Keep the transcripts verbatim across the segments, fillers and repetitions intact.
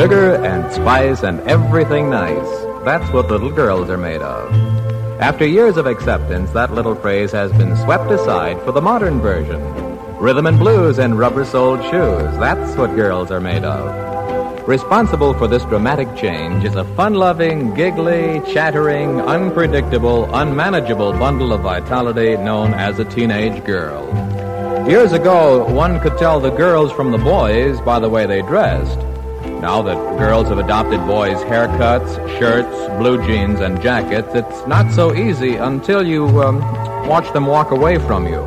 Sugar and spice and everything nice. That's what little girls are made of. After years of acceptance, that little phrase has been swept aside for the modern version. Rhythm and blues and rubber-soled shoes. That's what girls are made of. Responsible for this dramatic change is a fun-loving, giggly, chattering, unpredictable, unmanageable bundle of vitality known as a teenage girl. Years ago, one could tell the girls from the boys by the way they dressed. Now that girls have adopted boys' haircuts, shirts, blue jeans, and jackets, it's not so easy until you um, watch them walk away from you.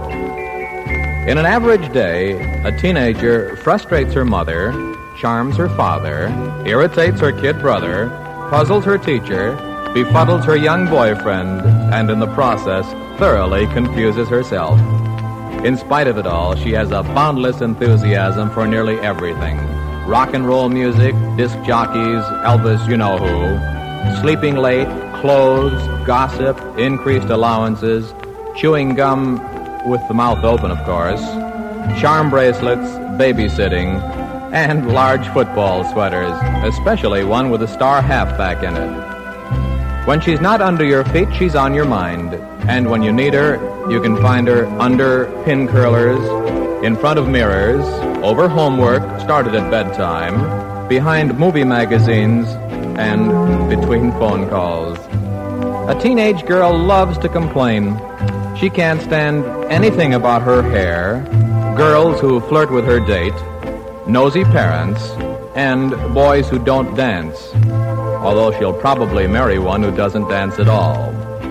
In an average day, a teenager frustrates her mother, charms her father, irritates her kid brother, puzzles her teacher, befuddles her young boyfriend, and in the process, thoroughly confuses herself. In spite of it all, she has a boundless enthusiasm for nearly everything. Rock and roll music, disc jockeys, Elvis you-know-who, sleeping late, clothes, gossip, increased allowances, chewing gum with the mouth open, of course, charm bracelets, babysitting, and large football sweaters, especially one with a star halfback in it. When she's not under your feet, she's on your mind. And when you need her, you can find her under pin curlers, in front of mirrors, over homework started at bedtime, behind movie magazines, and between phone calls. A teenage girl loves to complain. She can't stand anything about her hair, girls who flirt with her date, nosy parents, and boys who don't dance, although she'll probably marry one who doesn't dance at all.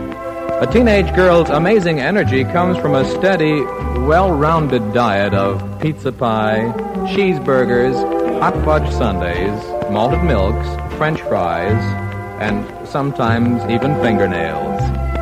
A teenage girl's amazing energy comes from a steady, well-rounded diet of pizza pie, cheeseburgers, hot fudge sundaes, malted milks, French fries, and sometimes even fingernails.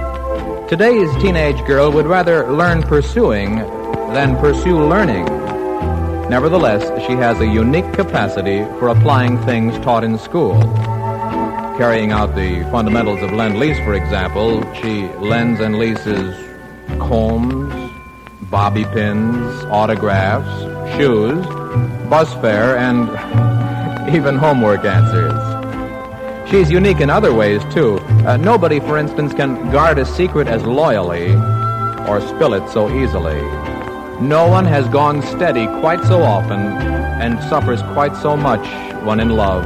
Today's teenage girl would rather learn pursuing than pursue learning. Nevertheless, she has a unique capacity for applying things taught in school. Carrying out the fundamentals of Lend-Lease, for example, she lends and leases combs, bobby pins, autographs, shoes, bus fare, and even homework answers. She's unique in other ways, too. Uh, nobody, for instance, can guard a secret as loyally or spill it so easily. No one has gone steady quite so often and suffers quite so much when in love.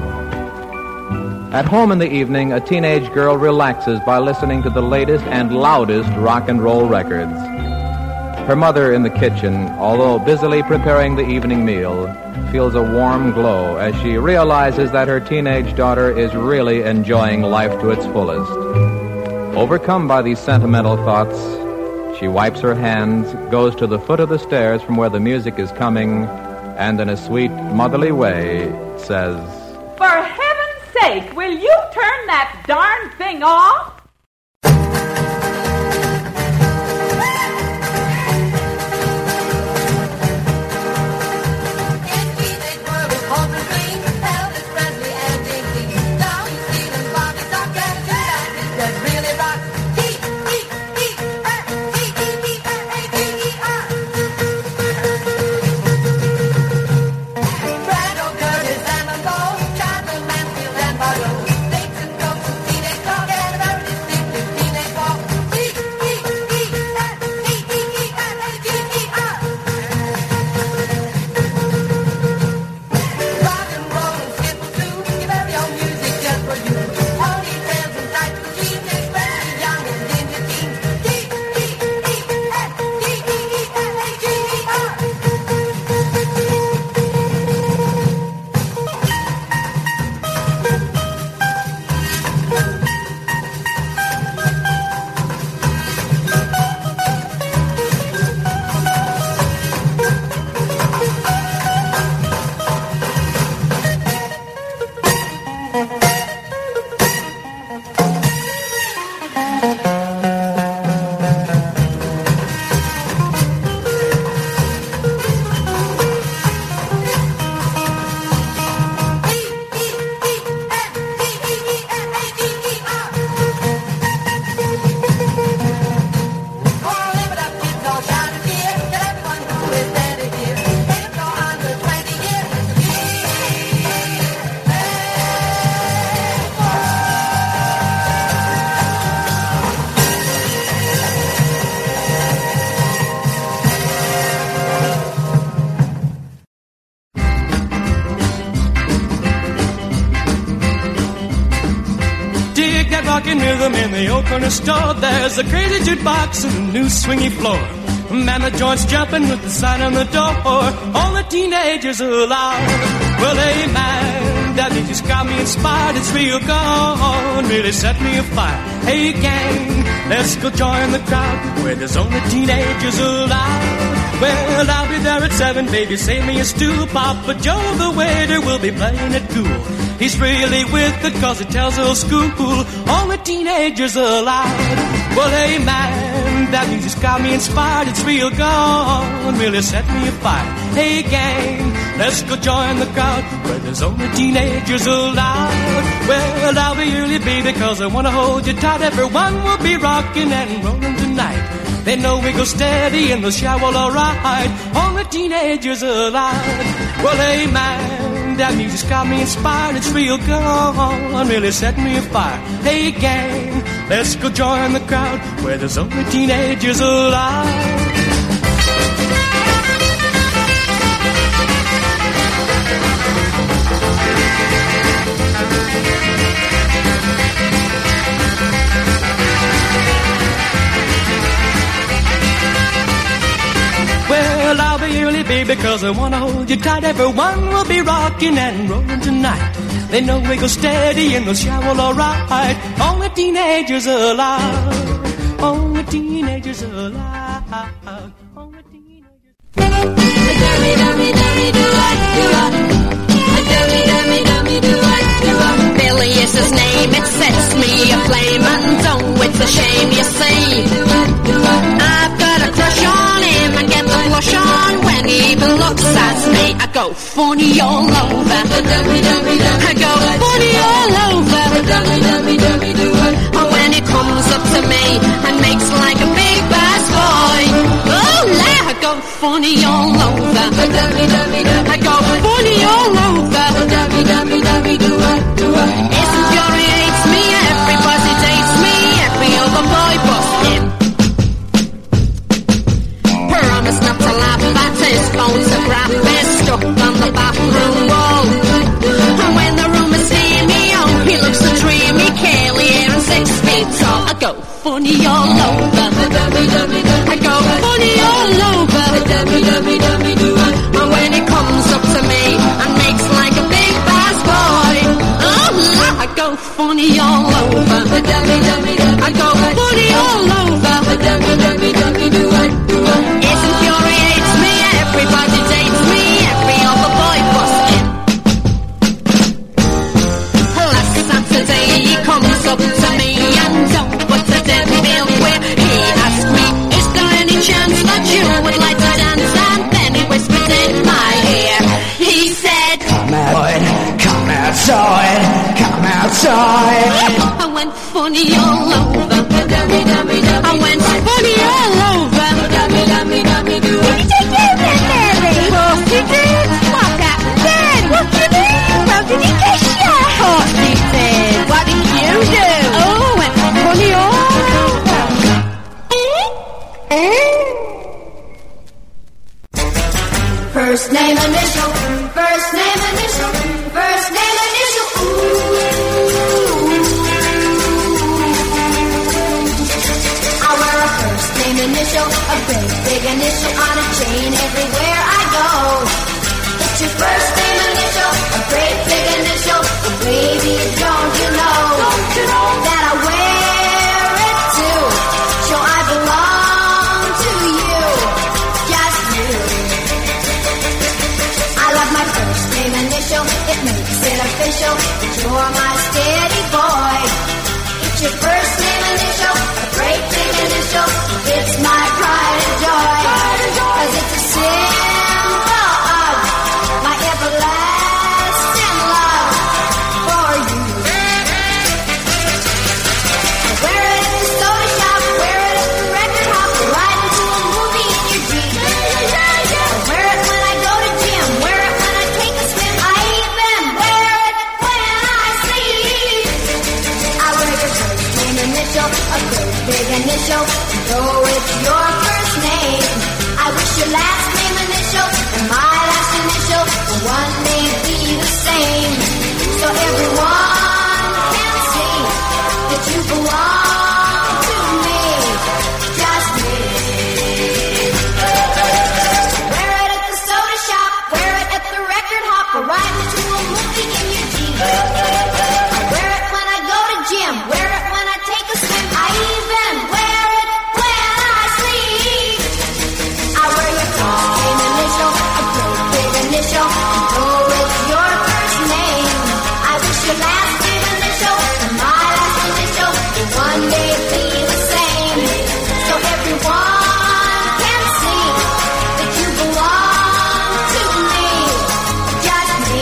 At home in the evening, a teenage girl relaxes by listening to the latest and loudest rock and roll records. Her mother in the kitchen, although busily preparing the evening meal, feels a warm glow as she realizes that her teenage daughter is really enjoying life to its fullest. Overcome by these sentimental thoughts, she wipes her hands, goes to the foot of the stairs from where the music is coming, and in a sweet, motherly way says, "For heaven's sake, will you turn that darn thing off?" rockin' rhythm in the old corner store. There's a crazy jukebox and a new swingy floor. Man, the joint's jumping with the sign on the door. All the teenagers are loud. Well, hey, man, that music's got me inspired. It's real gone, really set me afire. Hey, gang, let's go join the crowd where there's only teenagers allowed. Well, I'll be there at seven, baby, save me a stew. Papa Joe, the waiter, will be playing it cool. He's really with it cause he tells old school. All the teenagers allowed. Well, hey, man, that music's got me inspired. It's real gone, really set me afire. Hey, gang, let's go join the crowd where there's only teenagers allowed. Well, I'll be early, baby, cause I wanna hold you tight. Everyone will be rocking and rolling tonight. They know we go steady and they'll shout, well, alright. All the teenagers allowed. Well, hey, man, that music's got me inspired. It's real gone, really set me afire. Hey, gang, let's go join the crowd where there's only teenagers allowed. Well, I'll be early, baby, cause I wanna hold you tight. Everyone will be rocking and rolling tonight. They know we go steady and they'll shout, well, alright. All the teenagers allowed. All the teenagers allowed. All the teenagers Billy is his name, it sets me aflame. And oh, it's a shame, you see, I've got a crush on him and get the blush on when he even looks at me. I go funny all over. I go funny all over. And when he comes up to me and makes like a big bass boy, oh la, I go funny all over. I go funny all over. It infuriates me, everybody dates me, every other boy but him. Promise not to laugh at his photograph is stuck on the bathroom wall. And when the room is see me on, he looks so dreamy, curly hair and six feet tall. I go funny all over. I go funny all over. And when he comes up to me and makes like a big bass boy, oh, I go funny all over. I go funny all over. It infuriates me, everybody dates me, every other boy was him. Last Saturday he comes up to me and oh, what I did feel queer. He asked me, is there any chance that you would like to dance? And then he whispered in my ear, he said, come outside, come outside, come outside. I went funny all over. I went funny all over. Did you take care of that, Mary? Of course he did. What happened? What do you mean? Well, did he kiss you? Of course he did. What did you do? Oh, went funny all over. First name initial, first name initial, first name initial, ooh. I wear a first name initial, a big, big initial on a chain everywhere I go. It's your first name initial, a great big initial, baby, don't you know, don't you know that I wear it too, so I belong to you, just you. I love my first name initial, it makes it official, you're my steady boy. It's your first name initial, a great big initial, it's my pride and joy, cause it's a symbol of my everlasting love for you. I wear it at the soda shop, wear it at the record hop, ride into a movie in your Jeep. I wear it when I go to gym, wear it when I take a swim, I even wear it when I sleep. I wear your first name initial, a great big initial, though it's your first name. I wish your last name initial and my last initial will one day be the same, so everyone can see that you initial, though it's your first name. I wish your last name initial and my last initial will one day be the same. So everyone can see that you belong to me, just me.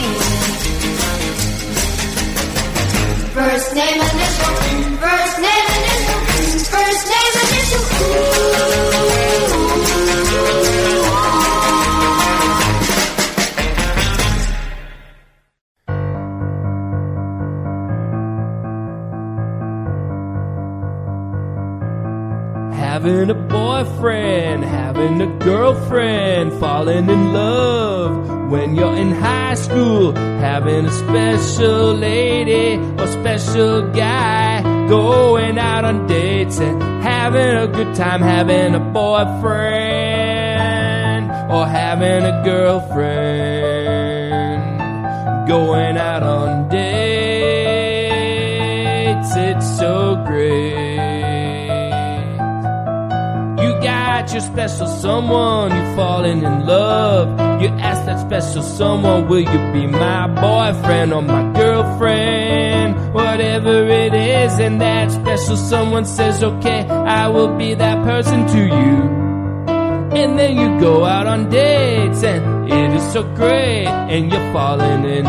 First name initial, first name initial, first name initial. Having a boyfriend, having a girlfriend, falling in love when you're in high school, having a special lady or special guy, going out on dates and having a good time, having a boyfriend or having a girlfriend, going out on dates, it's so great. Your special someone, you're falling in love. You ask that special someone, will you be my boyfriend or my girlfriend? Whatever it is, and that special someone says, okay, I will be that person to you. And then you go out on dates, and it is so great, and you're falling in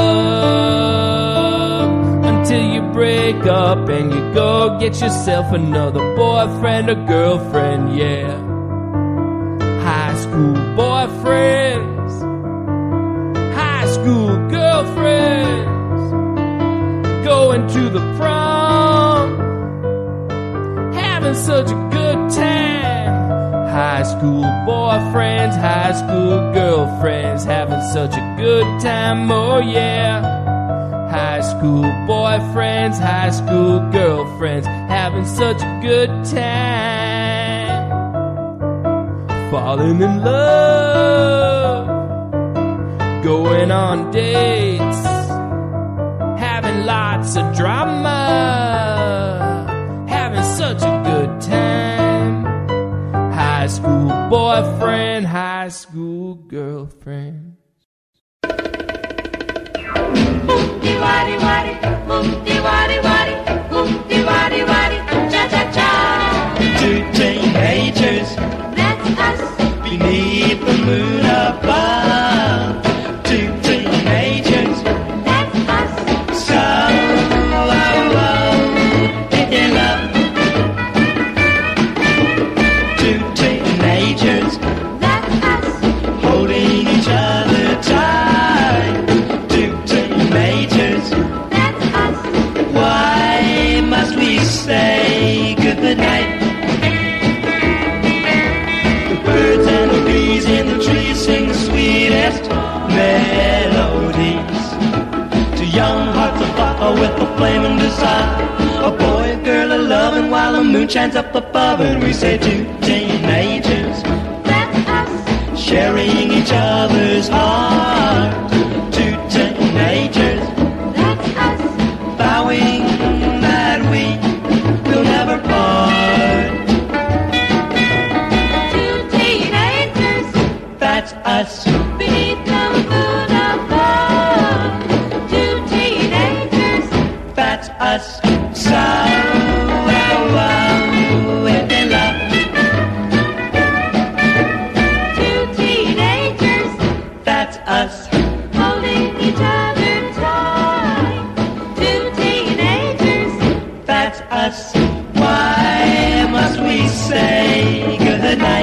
love until you break up and you go get yourself another boyfriend or girlfriend, yeah. High school boyfriends, high school girlfriends, going to the prom, having such a good time. High school boyfriends, high school girlfriends, having such a good time, oh yeah. High school boyfriends, high school girlfriends, having such a good time. Falling in love, going on dates, having lots of drama, having such a good time. High school boyfriend, high school girlfriend. Oomty waddy waddy, oomty waddy waddy, oomty waddy waddy, cha cha cha. Two teenagers, That's us. beneath the moon above. Two teenagers, That's us. so oh, oh, in love. Two teenagers, That's us. holding each other tight. Two teenagers, That's us. why must we say goodnight? The birds and the bees in the trees sing the sweetest melodies to young hearts afire with a flaming desire. A boy and girl are loving while the moon shines up above, and we say two teenagers That's us. sharing each other's heart. Two teenagers That's us. vowing that we will never part. Two teenagers That's us. beneath the moon above. Two teenagers. That's us. So oh, oh, in love. Two teenagers That's us. holding each other tight. Two teenagers. That's us. Why must we say goodnight?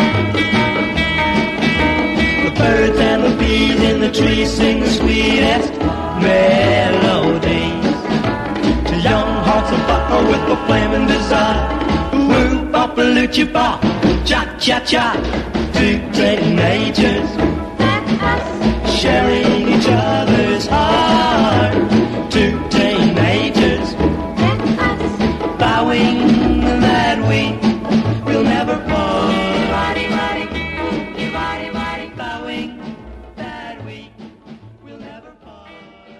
The birds and the bees in the trees sing the sweetest melodies to young hearts afire with a flaming desire. Woo, bop, lucha, bop, cha cha cha. Two teenagers That's us. sharing each other's heart. Two teenagers That's us. vowing that we will never part. Waddy waddy, oomty waddy waddy. Vowing that we will never part.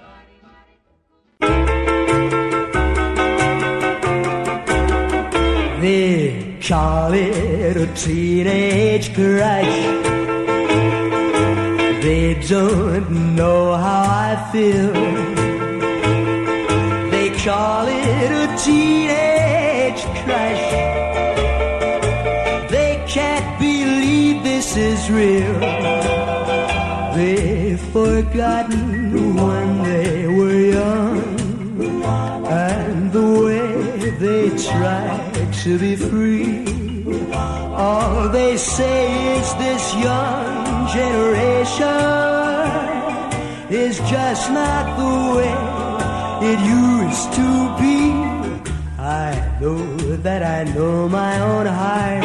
They call it a teenage crush. They They don't know how I feel. They call it a teenage crush. They can't believe this is real. They've forgotten when they were young and the way they tried to be free. All they say is this young generation is just not the way it used to be. I know that I know my own heart,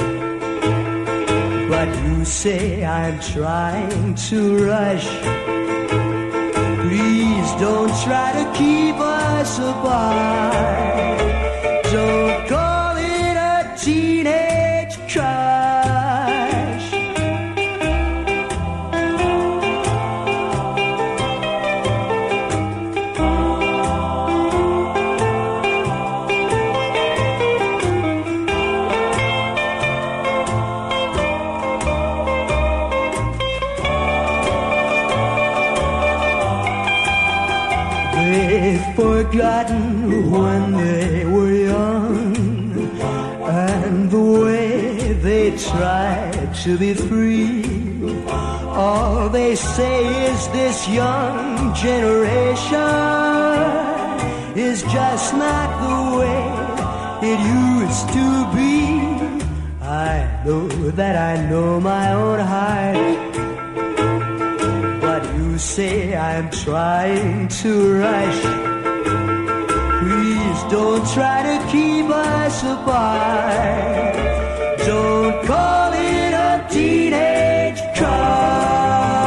but you say I'm trying to rush. Please don't try to keep us apart. Don't call it a teenage crush. They've forgotten when they were young and the way they tried to be free. All they say is this young generation is just not the way it used to be. I know that I know my own heart, you say I'm trying to rush. Please don't try to keep us apart. Don't call it a teenage crush.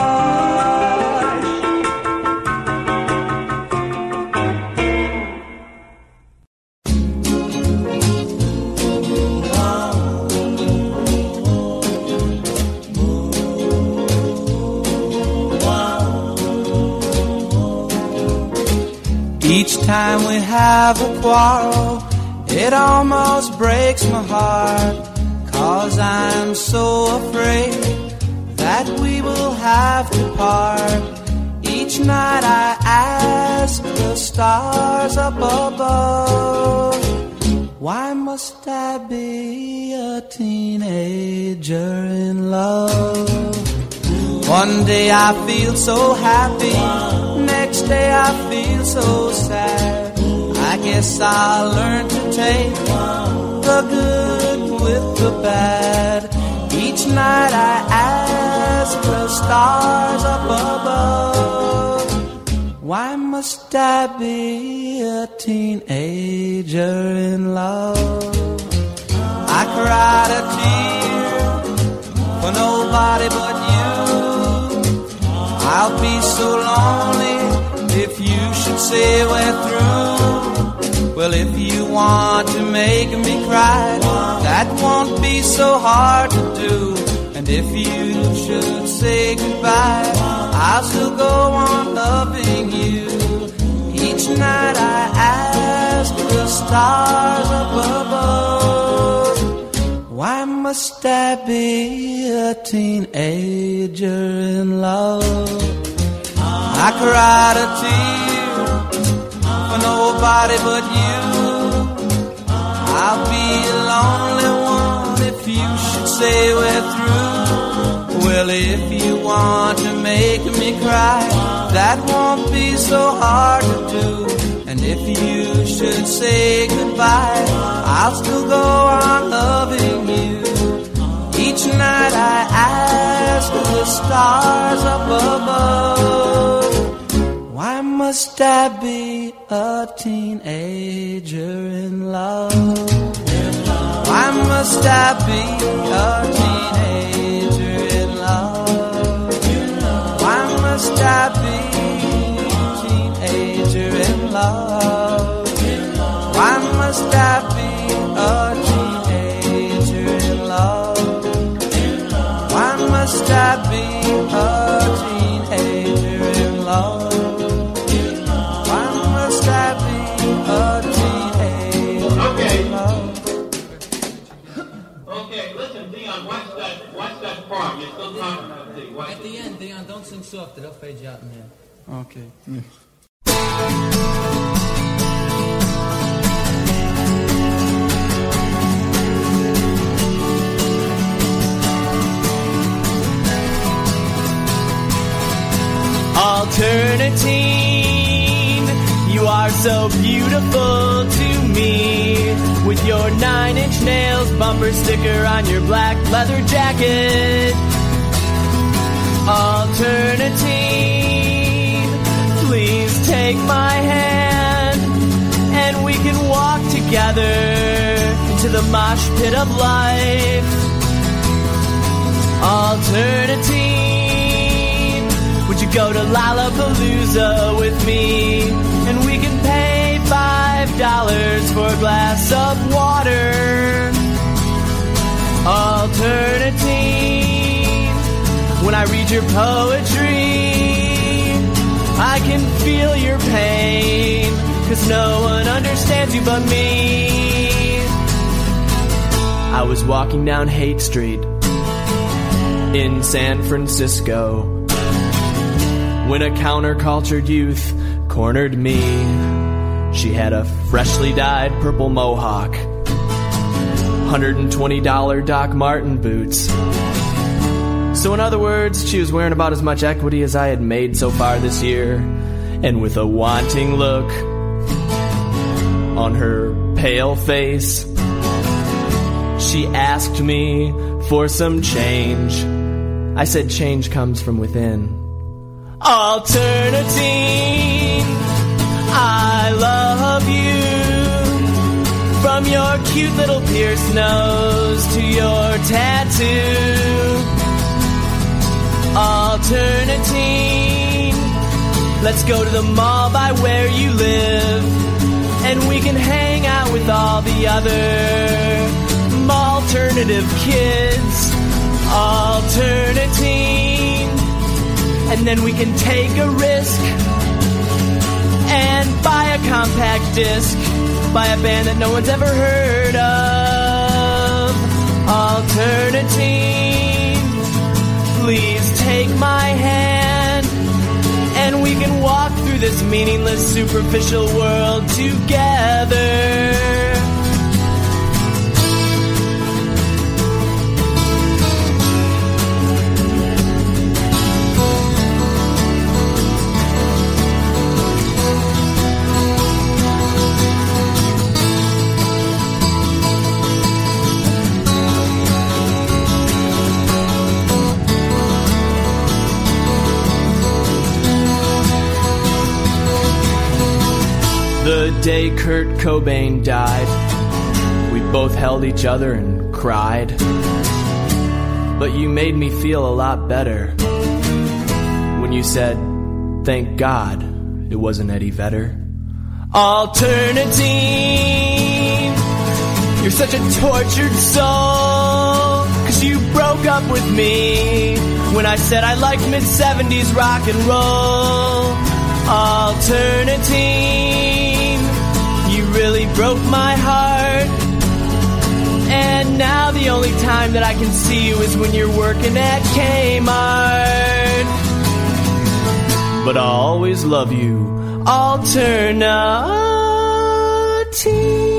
Each time we have a quarrel, it almost breaks my heart, 'cause I'm so afraid that we will have to part. Each night I ask the stars up above, why must I be a teenager in love? One day I feel so happy, next day I feel so sad. I guess I'll learn to take the good with the bad. Each night I ask the stars up above, why must I be a teenager in love? I cried a tear for nobody but you. I'll be so lonely if you should say we're through. Well, if you want to make me cry, that won't be so hard to do. And if you should say goodbye, I'll still go on loving you. Each night I ask the stars up above, why must I be a teenager in love? I cried a tear for nobody but you. I'll be a lonely one if you should say we're through. Well, if you want to make me cry, that won't be so hard to do. And if you should say goodbye, I'll still go on loving you. Each night I ask the stars up above, why must I be a teenager in love? Why must I be a teenager in love? Why must I be a teenager in love? Why must I be a teenager in love? Why must I be a teenager in love? Why must I be a teenager Okay. in love? Okay, listen, Dion, watch that, watch that part. You're still talking about the, watch At the end, Dion, don't sing soft. It'll fade you out in there. Okay. Alternatine, you are so beautiful to me. With your nine-inch nails, bumper sticker on your black leather jacket. Alternatine, please take my hand, and we can walk together into the mosh pit of life. Alternatine, would you go to Lollapalooza with me, and we can pay five dollars for a glass of water. Alternatine, when I read your poetry, I can feel your pain, 'cause no one understands you but me. I was walking down Haight Street in San Francisco when a countercultured youth cornered me. She had a freshly dyed purple mohawk, one hundred twenty dollars Doc Marten boots. So in other words, she was wearing about as much equity as I had made so far this year. And with a wanting look on her pale face, she asked me for some change. I said change comes from within. Alternatine, I love you. From your cute little pierced nose to your tattoo. Alternatine, let's go to the mall by where you live, and we can hang out with all the other alternative kids. Alternatine, and then we can take a risk and buy a compact disc by a band that no one's ever heard of. Alternatine, please take my hand, and we can walk through this meaningless, superficial world together. The day Kurt Cobain died, we both held each other and cried. But you made me feel a lot better when you said, thank God it wasn't Eddie Vedder. Alternatine, you're such a tortured soul, 'cause you broke up with me when I said I liked mid-seventies rock and roll. Alternatine, you really broke my heart, and now the only time that I can see you is when you're working at Kmart. But I'll always love you, Alternatine.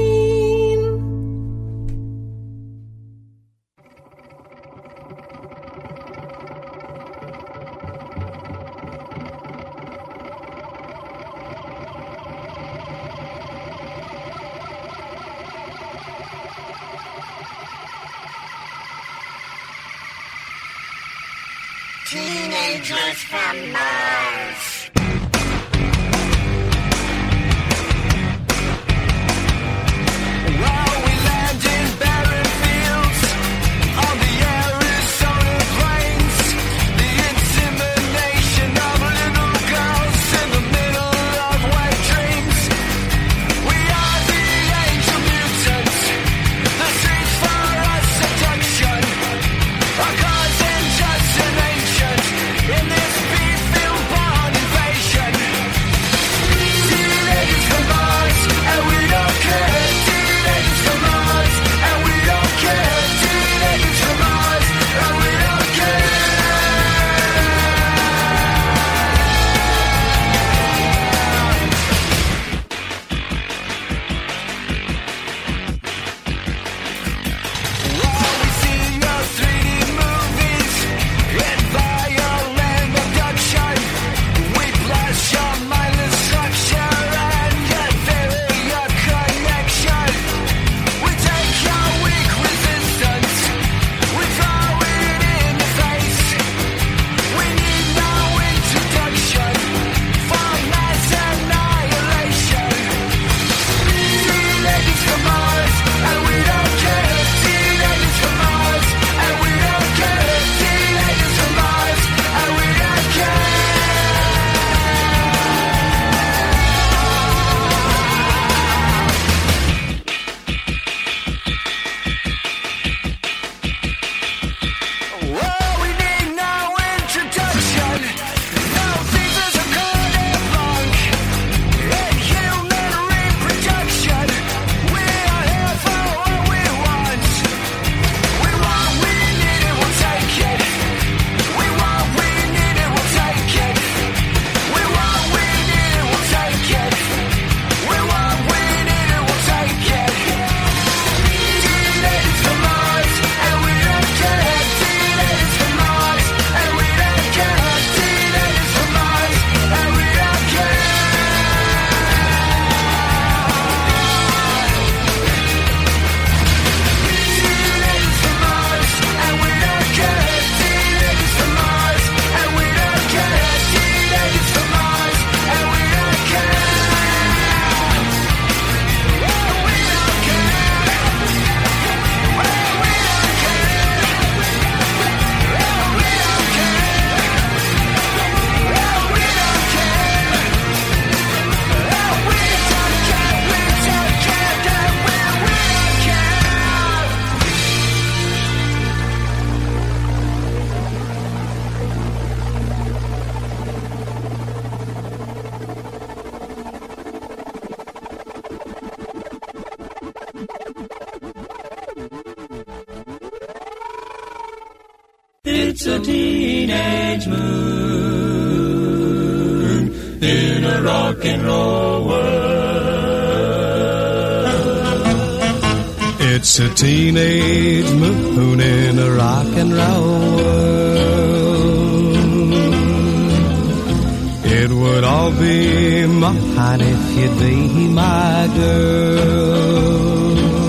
Teenagers from Mars. Well, we land in barren fields on the Arizona plains. The insemination of little girls in the middle of wet dreams. We are the angel mutants, the streets for us seduction. Our cause and just an ancient in this beat-filled barn. In fact, It's a teenage moon in a rock and roll world. It's a teenage moon in a rock and roll world. It would all be mine if you'd be my girl.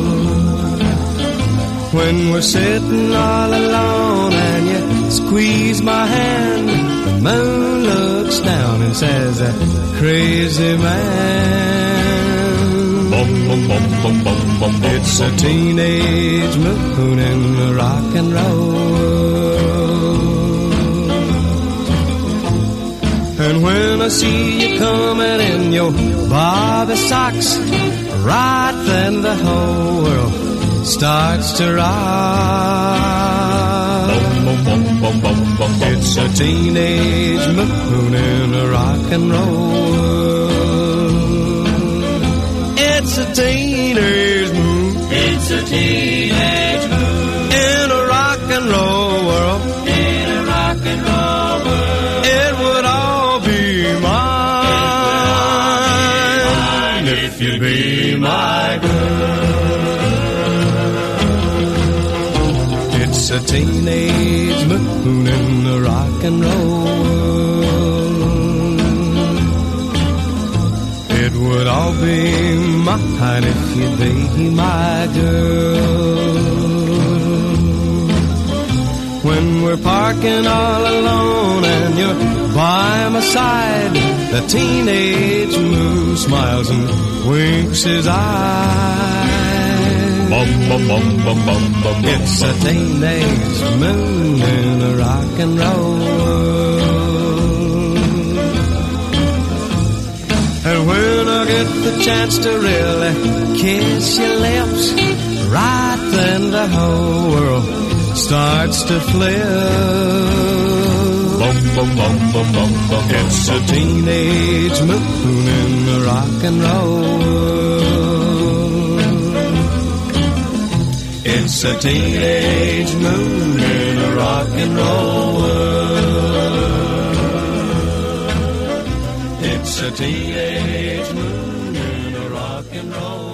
When we're sitting all alone and you squeeze my hand, the moon looks down and says, crazy man. Bum, bum, bum, bum, bum, bum, bum, it's a teenage moon in the rock and roll world. And when I see you coming in your Bobby socks, right then the whole world starts to rock. It's a teenage moon in a rock and roll world. It's a teenage moon. It's a teenage moon in a rock and roll world. In a rock and roll world. It would all be mine if you'd be my girl. It's a teenage moon in the rock and roll world. It would all be mine if you'd be my girl. When we're parking all alone and you're by my side, the teenage moon smiles and winks his eyes. Bum, bum, bum, bum, bum, bum, it's a teenage moon in a rock and roll world. And when I get the chance to really kiss your lips, right then the whole world starts to flip. Bum, bum, bum, bum, bum, bum, it's a teenage moon in a rock and roll world. It's a teenage moon in a rock and roll world. It's a teenage moon in a rock and roll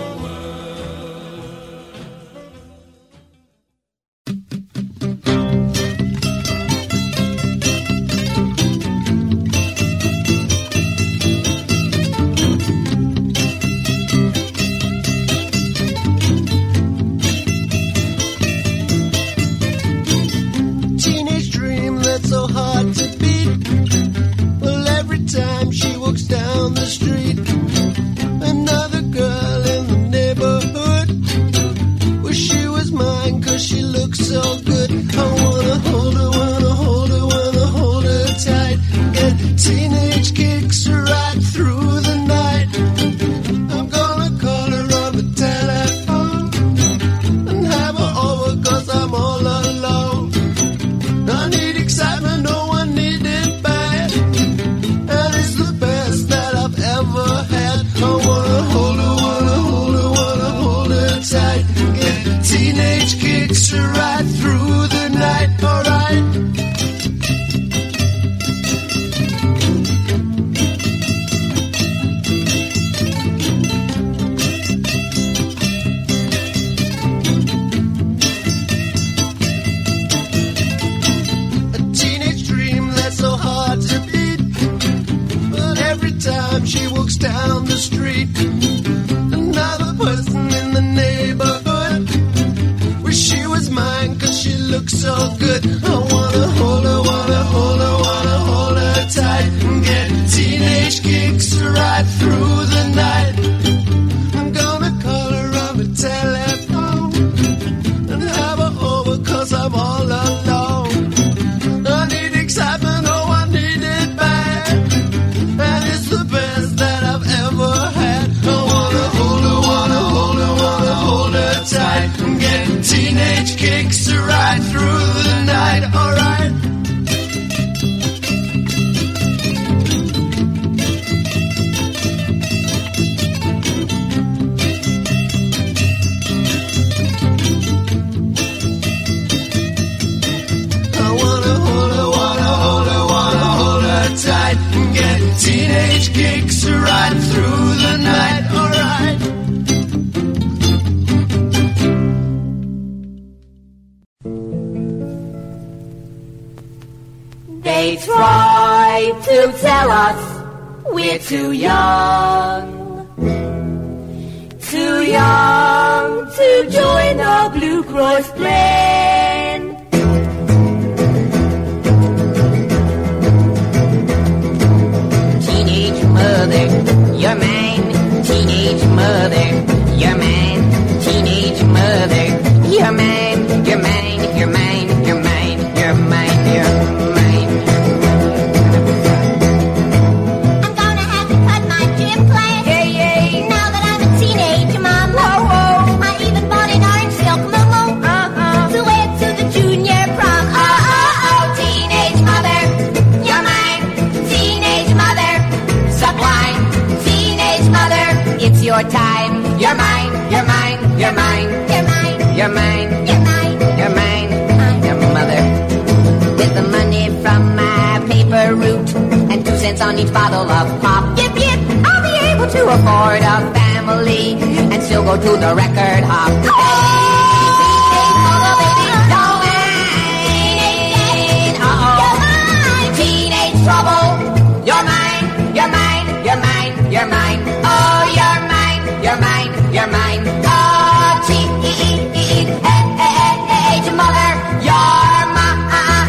down the street, another girl in the neighborhood. Wish she was mine, cause she looks so good. I wanna hold her, wanna hold her, wanna hold her tight. Get teenage kicks right through the night. I'm gonna call her on the telephone and have her over, cause I'm all alone. I need excitement, no one need it bad, and it's the best that I've ever had. I wanna hold her, wanna hold her, wanna hold her tight. Get teenage kicks right through the night, alright. A teenage dream that's so hard to beat, but every time she walks down the street, another person in the neighborhood. Wish she was mine, cause she looks so good. I wanna hold her, wanna hold her, wanna hold her tight, and get teenage kicks right through the night. I'm gonna call her on the telephone and have her over, cause I'm all alone. I need excitement, oh I need it bad, and it's the best that I've ever They try to tell us we're too young, too young to join the Blue Cross plan. Teenage mother, you're mine. Teenage mother, you're mine. Teenage mother, you're mine. You're mine, you're mine, you're mine, you're mine, you're mine. I'm gonna have to cut my gym class. Yay, yay. Now that I'm a teenager, mom. Whoa, whoa. I even bought an orange silk muumuu Uh-uh. to wear to the junior prom. Oh, oh, oh, teenage mother, you're mine. Teenage mother, Sublime. teenage mother, It's your time. You're mine, you're mine, you're mine. you're mine, You're mine, you're mine. you're mine. Your mother. With the money from my paper route and two cents on each bottle of pop, yip yip, I'll be able to afford a family and still go to the record hop. Hey, teenage mother, baby, you're mine. Uh-oh. Teenage trouble. You're mine, you're mine, you're mine, you're mine. Oh, you're mine, you're mine, you're mine. Oh, teenage mother, you're mine.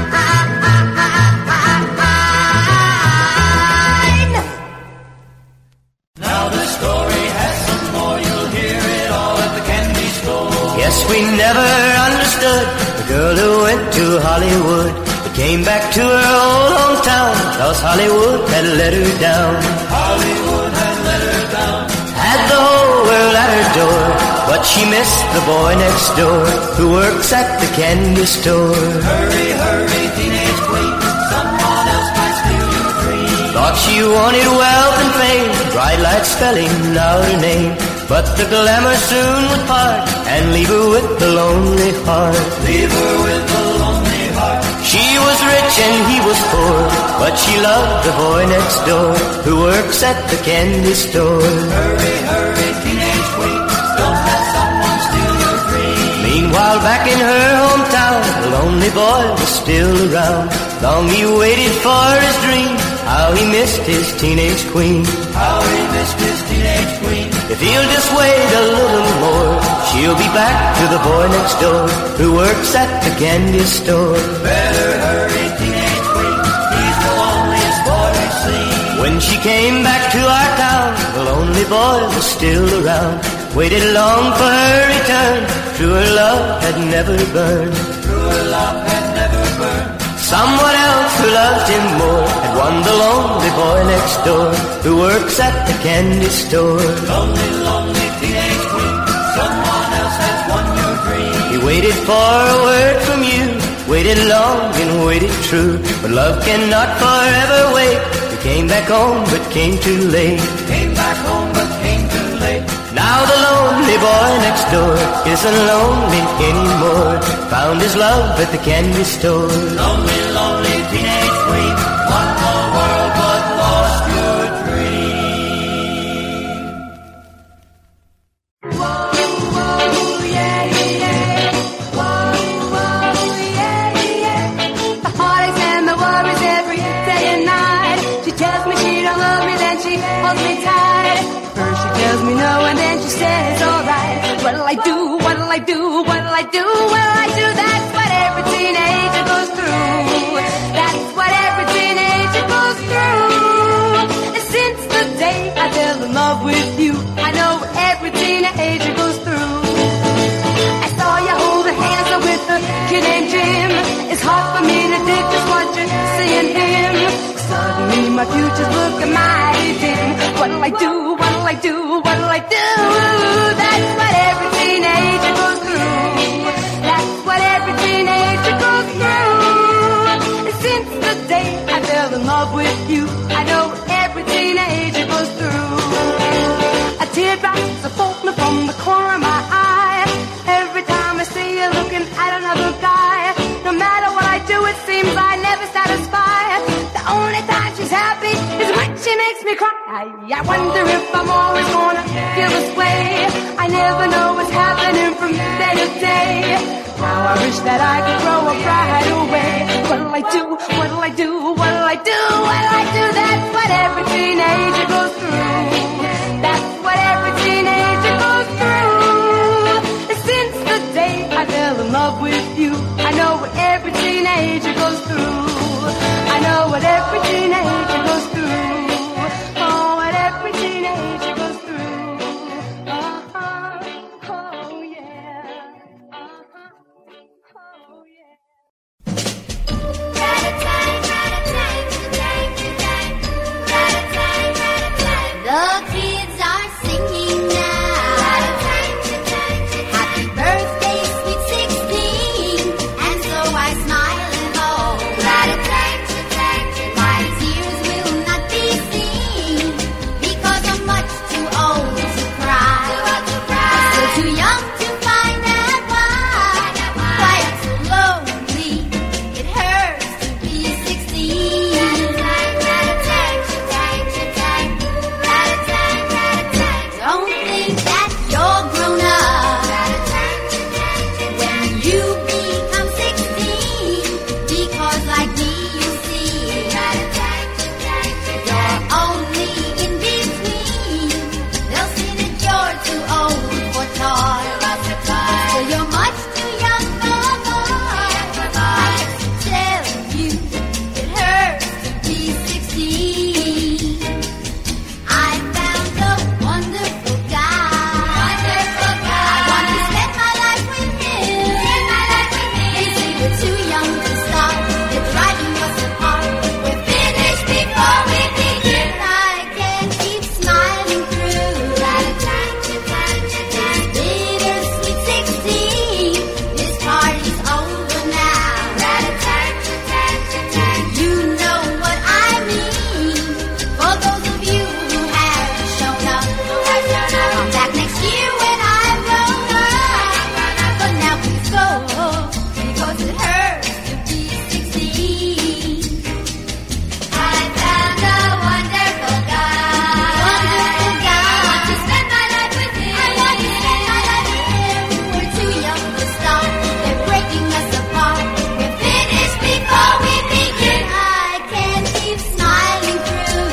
Now the story has some more. You'll hear it all at the candy store. Yes, we never understood the girl who went to Hollywood, but came back to her old hometown, cause Hollywood had let her down. Hollywood had let her down. Had the whole world at her door, but she missed the boy next door, who works at the candy store. Hurry, hurry, teenage queen. Someone else might steal your dream. Thought she wanted wealth and fame, bright lights spelling out her name, but the glamour soon would part and leave her with the lonely heart. Leave her with the lonely heart. She was rich and he was poor, but she loved the boy next door, who works at the candy store. Hurry, hurry, teenage queen. Don't let someone steal your dream. Meanwhile, back in her hometown, the lonely boy was still around. Long he waited for his dream, how he missed his teenage queen. How he missed his teenage queen. If he'll just wait a little more, she'll be back to the boy next door, who works at the candy store. Better hurry, teenage queen. He's the loneliest boy we've seen. When she came back to our town, the lonely boy was still around. Waited long for her return, true her love had never burned. True her love had never burned. Someone else who loved him more had won the lonely boy next door, who works at the candy store. Lonely, lonely teenage queen. Someone else has won your dream. He waited for a word from you, waited long and waited true, but love cannot forever wait. He came back home but came too late. Came back home but came too late. Now the lonely boy next door isn't lonely anymore, found his love at the candy store. Lonely, lonely teenage queen. Won the world but lost your dream. Whoa, whoa, yeah, yeah. Whoa, whoa, yeah, yeah. The heartaches and the worries every day and night. She tells me she don't love me, then she holds me tight. First she tells me no, and then she says alright. What'll I do? What'll I do? What'll I do? What'll I do? That's what every teenager goes through. That's what every teenager goes through. And since the day I fell in love with you, I know every teenager goes through. I saw you holding hands with a kid named Jim. It's hard for me to dig just what you're seeing him. Suddenly my future's looking mighty dim. What'll I do? What'll I do? What'll I do? That's what every teenager goes through. That's what every teenager goes through. And since the day I fell in love with you, I know every teenager goes through. A teardrop a falling from the corner of my eye. Every time I see you looking at another guy. No matter what I do, it seems I never satisfy. The only time she's happy is when she she makes me cry. I, I wonder if I'm always gonna feel this way. I never know what's happening from day to day. Now I wish that I could throw a pride away. What'll I do? What'll I do? What'll I do? What'll I do? That's what every teenager goes through. That's what every teenager goes through. Since the day I fell in love with you, I know what every teenager goes through. I know what every teenager goes through. Oh, what every teenager goes through. Uh-huh. Oh, yeah. Uh-huh. Oh, yeah. The kids are singing now. Happy birthday, sweet sixteen. And so I smile and hope my tears will not be seen, because I'm much too old to cry. Still too young to find that why why I'm so lonely. It hurts to be sixteen. Don't think that you're grown up when you become sixteen, because like me you see, you're only in between. They'll say that you're too old for toys, so you're much too young for boy. I have to tell you, it hurts to be sixteen. I found a wonderful guy. Wonderful guy. I want to spend my life with him. Spend my life with him. They say we're too young to stop. They're driving us apart. We're finished before we begin. I can't keep smiling through this bittersweet sixteen. This party's over now. You know what I mean. For those of you who have shown up, come back next year when I'm grown up. But now please go, because it hurts to be sixteen. I found a wonderful guy. Wonderful guy. I want to spend my life with him. I want to spend my life with him. We're too young to stop. They're breaking us apart. We're finished before we begin. I can't keep smiling through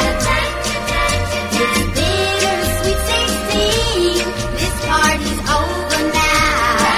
this bittersweet sixteen. This party's over now.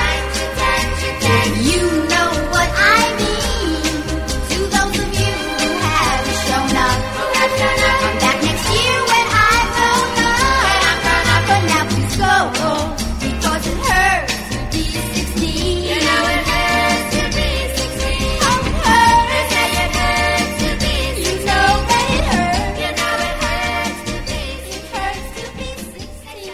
You know what I mean. To those of you who have shown up, come back next year when I'm grown up. But now please go, because it hurts to be sixteen. You know it hurts to be sixteen. Oh, it hurts. It hurts to be sixteen. You know that it hurts. You know it hurts to be sixteen. It hurts to be sixteen.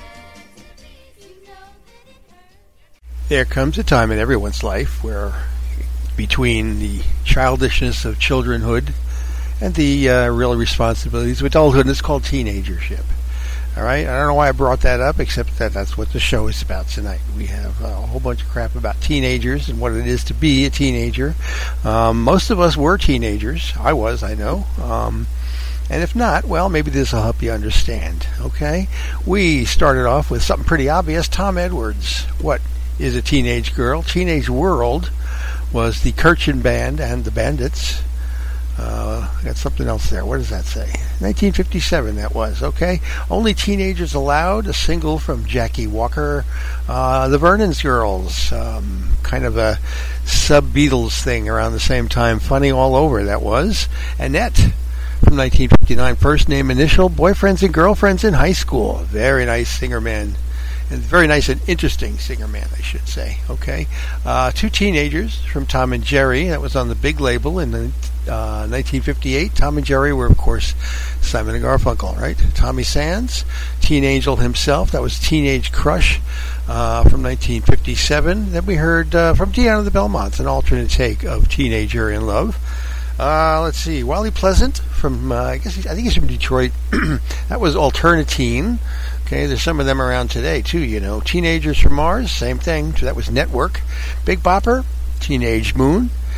You know that it hurts. There comes a time in everyone's life where, between the childishness of childrenhood and the uh, real responsibilities of adulthood, it's called teenagership. All right? I don't know why I brought that up, except that that's what the show is about tonight. We have a whole bunch of crap about teenagers and what it is to be a teenager. Um, most of us were teenagers. I was, I know. Um, and if not, well, maybe this will help you understand. Okay? We started off with something pretty obvious. Tom Edwards. What is a teenage girl? Teenage World was the Kirchen Band and the Bandits. Uh, I got something else there. What does that say? nineteen fifty-seven, that was. Okay. Only Teenagers Allowed, a single from Jackie Walker. Uh, the Vernon's Girls, um, kind of a sub-Beatles thing around the same time. Funny All Over, that was. Annette from nineteen fifty-nine. First name initial, Boyfriends and Girlfriends in High School. Very nice singer-man. And very nice and interesting singer-man, I should say. Okay. Uh, Two Teenagers from Tom and Jerry. That was on the big label in the, uh, nineteen fifty-eight. Tom and Jerry were, of course, Simon and Garfunkel, right? Tommy Sands. Teen Angel himself. That was Teenage Crush uh, from nineteen fifty-seven. Then we heard uh, from Deanna the Belmonts, an alternate take of Teenager in Love. Uh, let's see. Wally Pleasant from, uh, I guess, he's, I think he's from Detroit. That was Alternatine. Okay, there's some of them around today, too, you know. Teenagers from Mars, same thing. So that was Network. Big Bopper, Teenage Moon.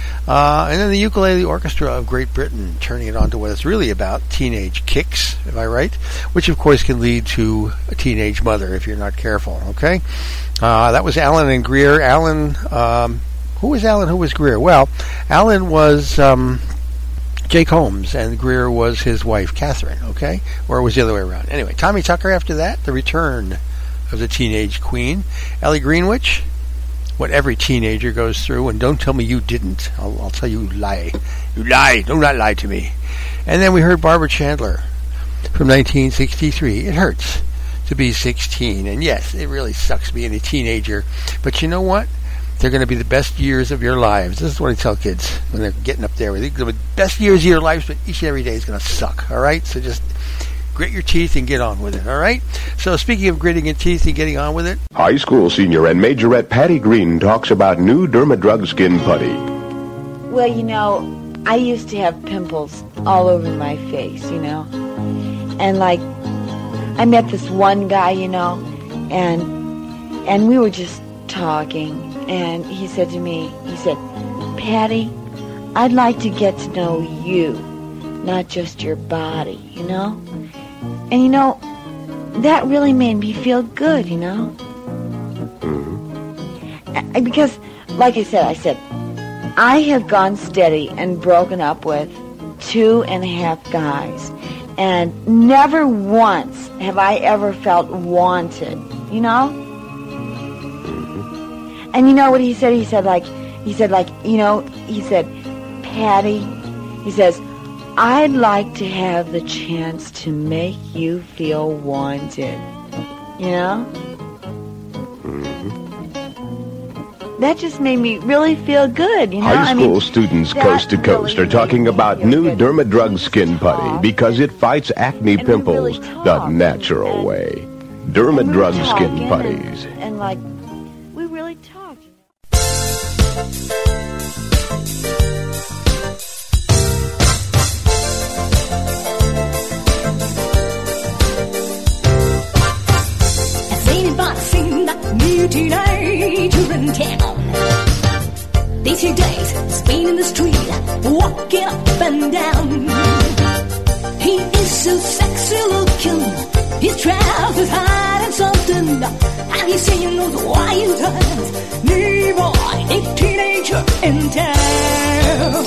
Uh, and then the Ukulele Orchestra of Great Britain, turning it on to what it's really about, teenage kicks, am I right? Which, of course, can lead to a teenage mother if you're not careful, okay? Uh, that was Alan and Greer. Alan, um, who was Alan, who was Greer? Well, Alan was um, Jake Holmes, and Greer was his wife, Catherine, okay? Or it was the other way around. Anyway, Tommy Tucker after that, the return of the teenage queen. Ellie Greenwich, what every teenager goes through, and don't tell me you didn't. I'll, I'll tell you you lie. You lie. Do not lie to me. And then we heard Barbara Chandler from nineteen sixty-three. It hurts to be sixteen. And yes, it really sucks being a teenager. But you know what? They're going to be the best years of your lives. This is what I tell kids when they're getting up there. They're going to be the best years of your lives, but each and every day is going to suck. All right? So just grit your teeth and get on with it, all right? So speaking of gritting your teeth and getting on with it. High school senior and majorette Patty Green talks about new Dermadrug Skin Putty. Well, you know, I used to have pimples all over my face, you know. And like, I met this one guy, you know, and and we were just talking, and he said to me, he said, Patty, I'd like to get to know you, not just your body, you know? And, you know, that really made me feel good, you know? Mm-hmm. Because, like I said, I said, I have gone steady and broken up with two and a half guys. And never once have I ever felt wanted, you know? Mm-hmm. And you know what he said? He said, like, he said, like, you know, he said, Patty, he says, I'd like to have the chance to make you feel wanted. You know? Mm-hmm. That just made me really feel good, you know? High school I mean, students coast to coast really are talking about new Dermadrug Skin Putty because it fights acne pimples the natural way. Dermadrug Skin Putties. And, and like, we really talked. Teenager in town. These few days, he's been in the street, walking up and down. He is so sexy looking, his trousers hiding something, and he's saying those wild times. Me boy, a teenager in town.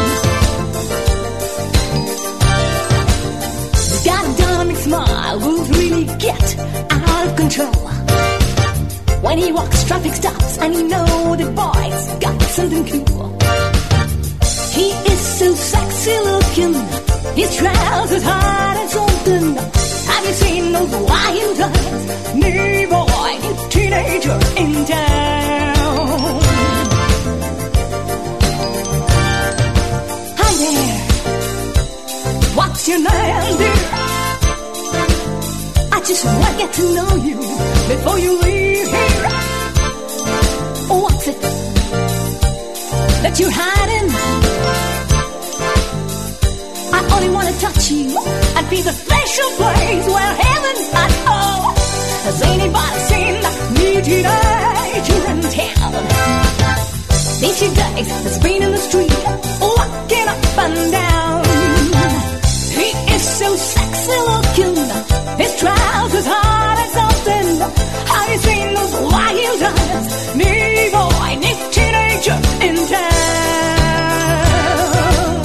He's got a dynamic smile, will really get out of control. When he walks, traffic stops, and you know the boy's got something cool. He is so sexy looking, his trousers hiding something. Have you seen those wild times? Me boy, you teenager in town. Hi there, what's your name, dear? I just want to get to know you before you leave here. What's it that you're hiding? I only want to touch you and be the special place where heaven's at home. Has anybody seen the new teenager in town? These few days has been in the street, walking up and down. He is so sexy looking, his trousers hard and something. Have you seen those wild eyes? Me boy, new teenager in town.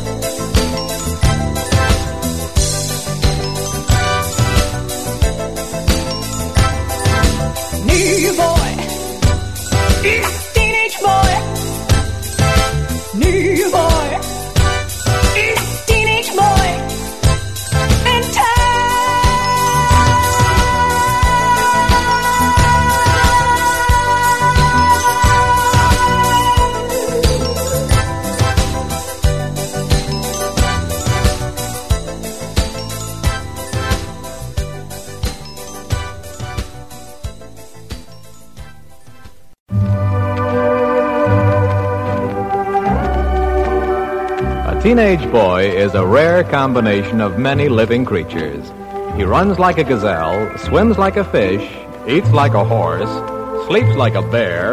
New boy, teenage boy. New boy, teenage boy in town. A teenage boy is a rare combination of many living creatures. He runs like a gazelle, swims like a fish, eats like a horse, sleeps like a bear,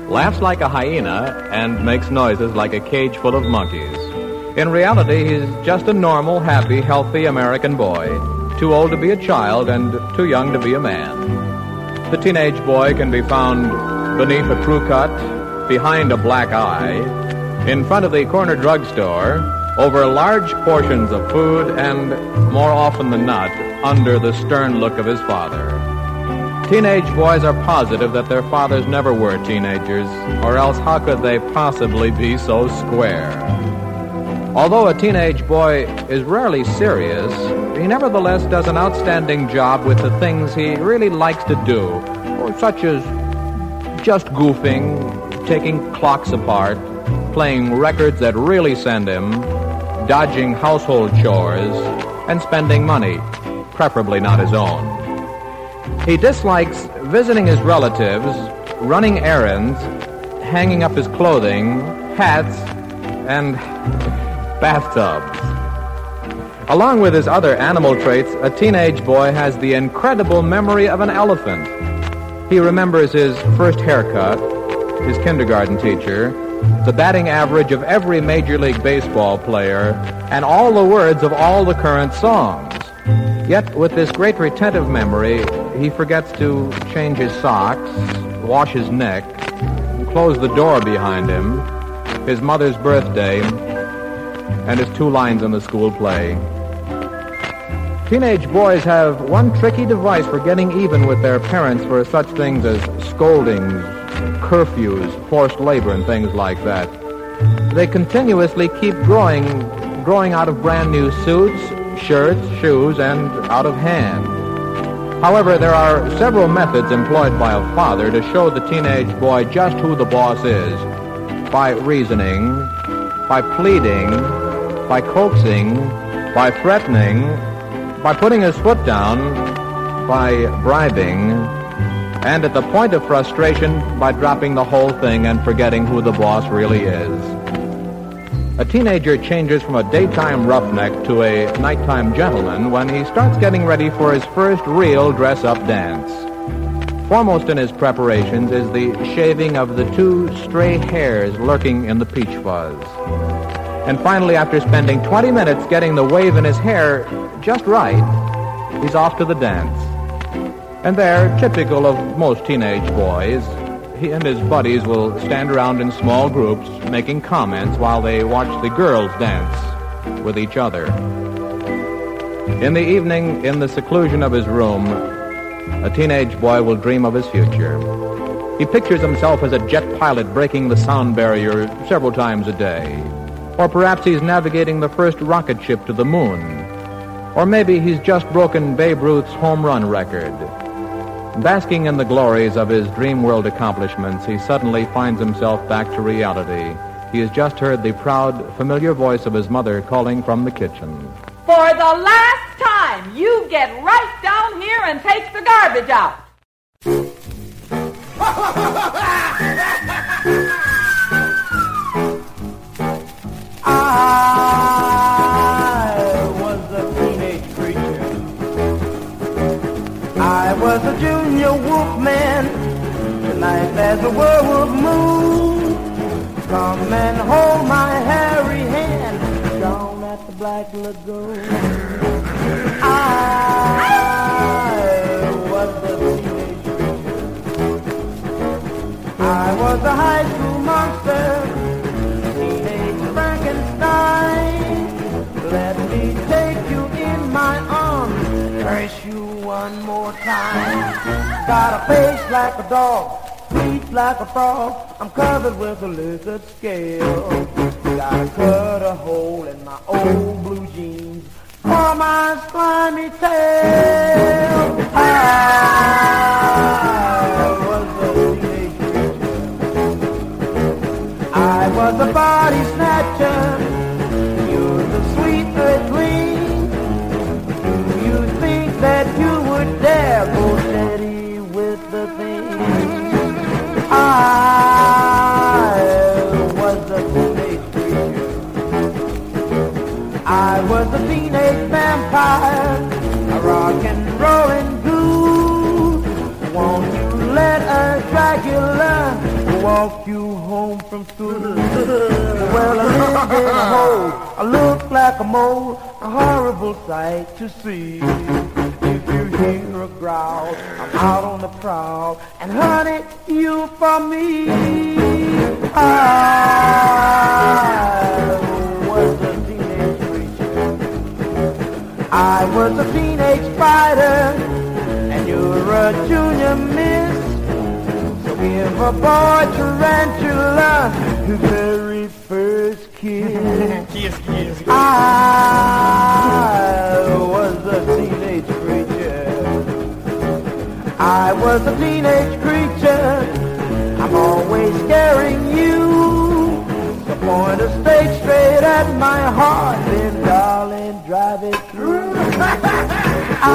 laughs like a hyena, and makes noises like a cage full of monkeys. In reality, he's just a normal, happy, healthy American boy, too old to be a child and too young to be a man. The teenage boy can be found beneath a crew cut, behind a black eye, in front of the corner drugstore, over large portions of food, and, more often than not, under the stern look of his father. Teenage boys are positive that their fathers never were teenagers, or else how could they possibly be so square? Although a teenage boy is rarely serious, he nevertheless does an outstanding job with the things he really likes to do, such as just goofing, taking clocks apart, playing records that really send him, dodging household chores, and spending money, preferably not his own. He dislikes visiting his relatives, running errands, hanging up his clothing, hats, and bathtubs. Along with his other animal traits, a teenage boy has the incredible memory of an elephant. He remembers his first haircut, his kindergarten teacher, the batting average of every Major League Baseball player, and all the words of all the current songs. Yet, with this great retentive memory, he forgets to change his socks, wash his neck, close the door behind him, his mother's birthday, and his two lines in the school play. Teenage boys have one tricky device for getting even with their parents for such things as scoldings, curfews, forced labor, and things like that. They continuously keep growing, growing out of brand new suits, shirts, shoes, and out of hand. However, there are several methods employed by a father to show the teenage boy just who the boss is. By reasoning, by pleading, by coaxing, by threatening, by putting his foot down, by bribing, and at the point of frustration, by dropping the whole thing and forgetting who the boss really is. A teenager changes from a daytime roughneck to a nighttime gentleman when he starts getting ready for his first real dress-up dance. Foremost in his preparations is the shaving of the two stray hairs lurking in the peach fuzz. And finally, after spending twenty minutes getting the wave in his hair just right, he's off to the dance. And there, typical of most teenage boys, he and his buddies will stand around in small groups making comments while they watch the girls dance with each other. In the evening, in the seclusion of his room, a teenage boy will dream of his future. He pictures himself as a jet pilot breaking the sound barrier several times a day. Or perhaps he's navigating the first rocket ship to the moon. Or maybe he's just broken Babe Ruth's home run record. Basking in the glories of his dream world accomplishments, he suddenly finds himself back to reality. He has just heard the proud, familiar voice of his mother calling from the kitchen. For the last time, you get right down here and take the garbage out. I was a teenage creature. I was a junior wolfman. Tonight there's a werewolf moon. Come and hold my hairy hand down at the Black Lagoon. I was a teenage creature. I was a high school monster. Let me take you in my arms, curse you one more time. Got a face like a dog, feet like a frog. I'm covered with a lizard scale. Gotta cut a hole in my old blue jeans for my slimy tail. I was a teenage creature. I was a body snatcher. Sweet earthling, do you think that you would dare go steady with the thing? I was a teenage creature. I was a teenage vampire, a rock and rolling ghoul. Won't you let a Dracula walk you home from school. Well, I lived in a hole, I look like a mole, a horrible sight to see. If you hear a growl, I'm out on the prowl, and honey, you for me. I was a teenage preacher. I was a teenage fighter, and you're a junior miss. So give a boy tarantula his very first kiss. Kiss, kiss, kiss. I was a teenage preacher. I was a teenage creature. I'm always scaring you. So point a stake straight at my heart, then darling, drive it through. I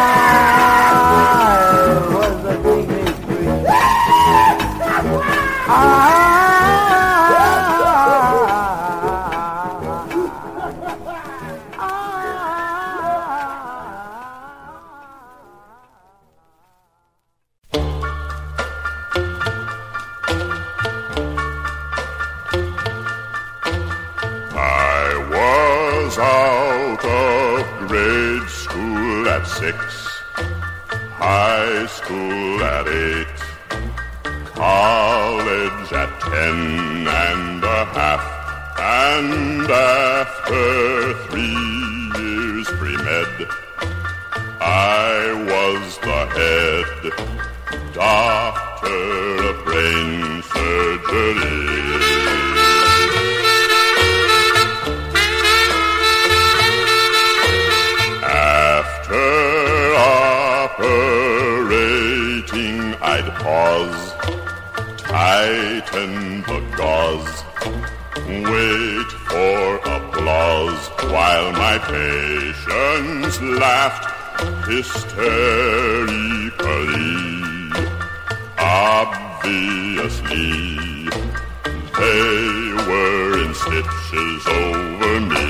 was a teenage creature. I out of grade school at six, high school at eight, college at ten and a half, and after three years pre-med, I was the head doctor of brain surgery. After operating, I'd pause, tighten the gauze, wait for applause while my patients laughed hysterically. Obviously, they were in stitches over me.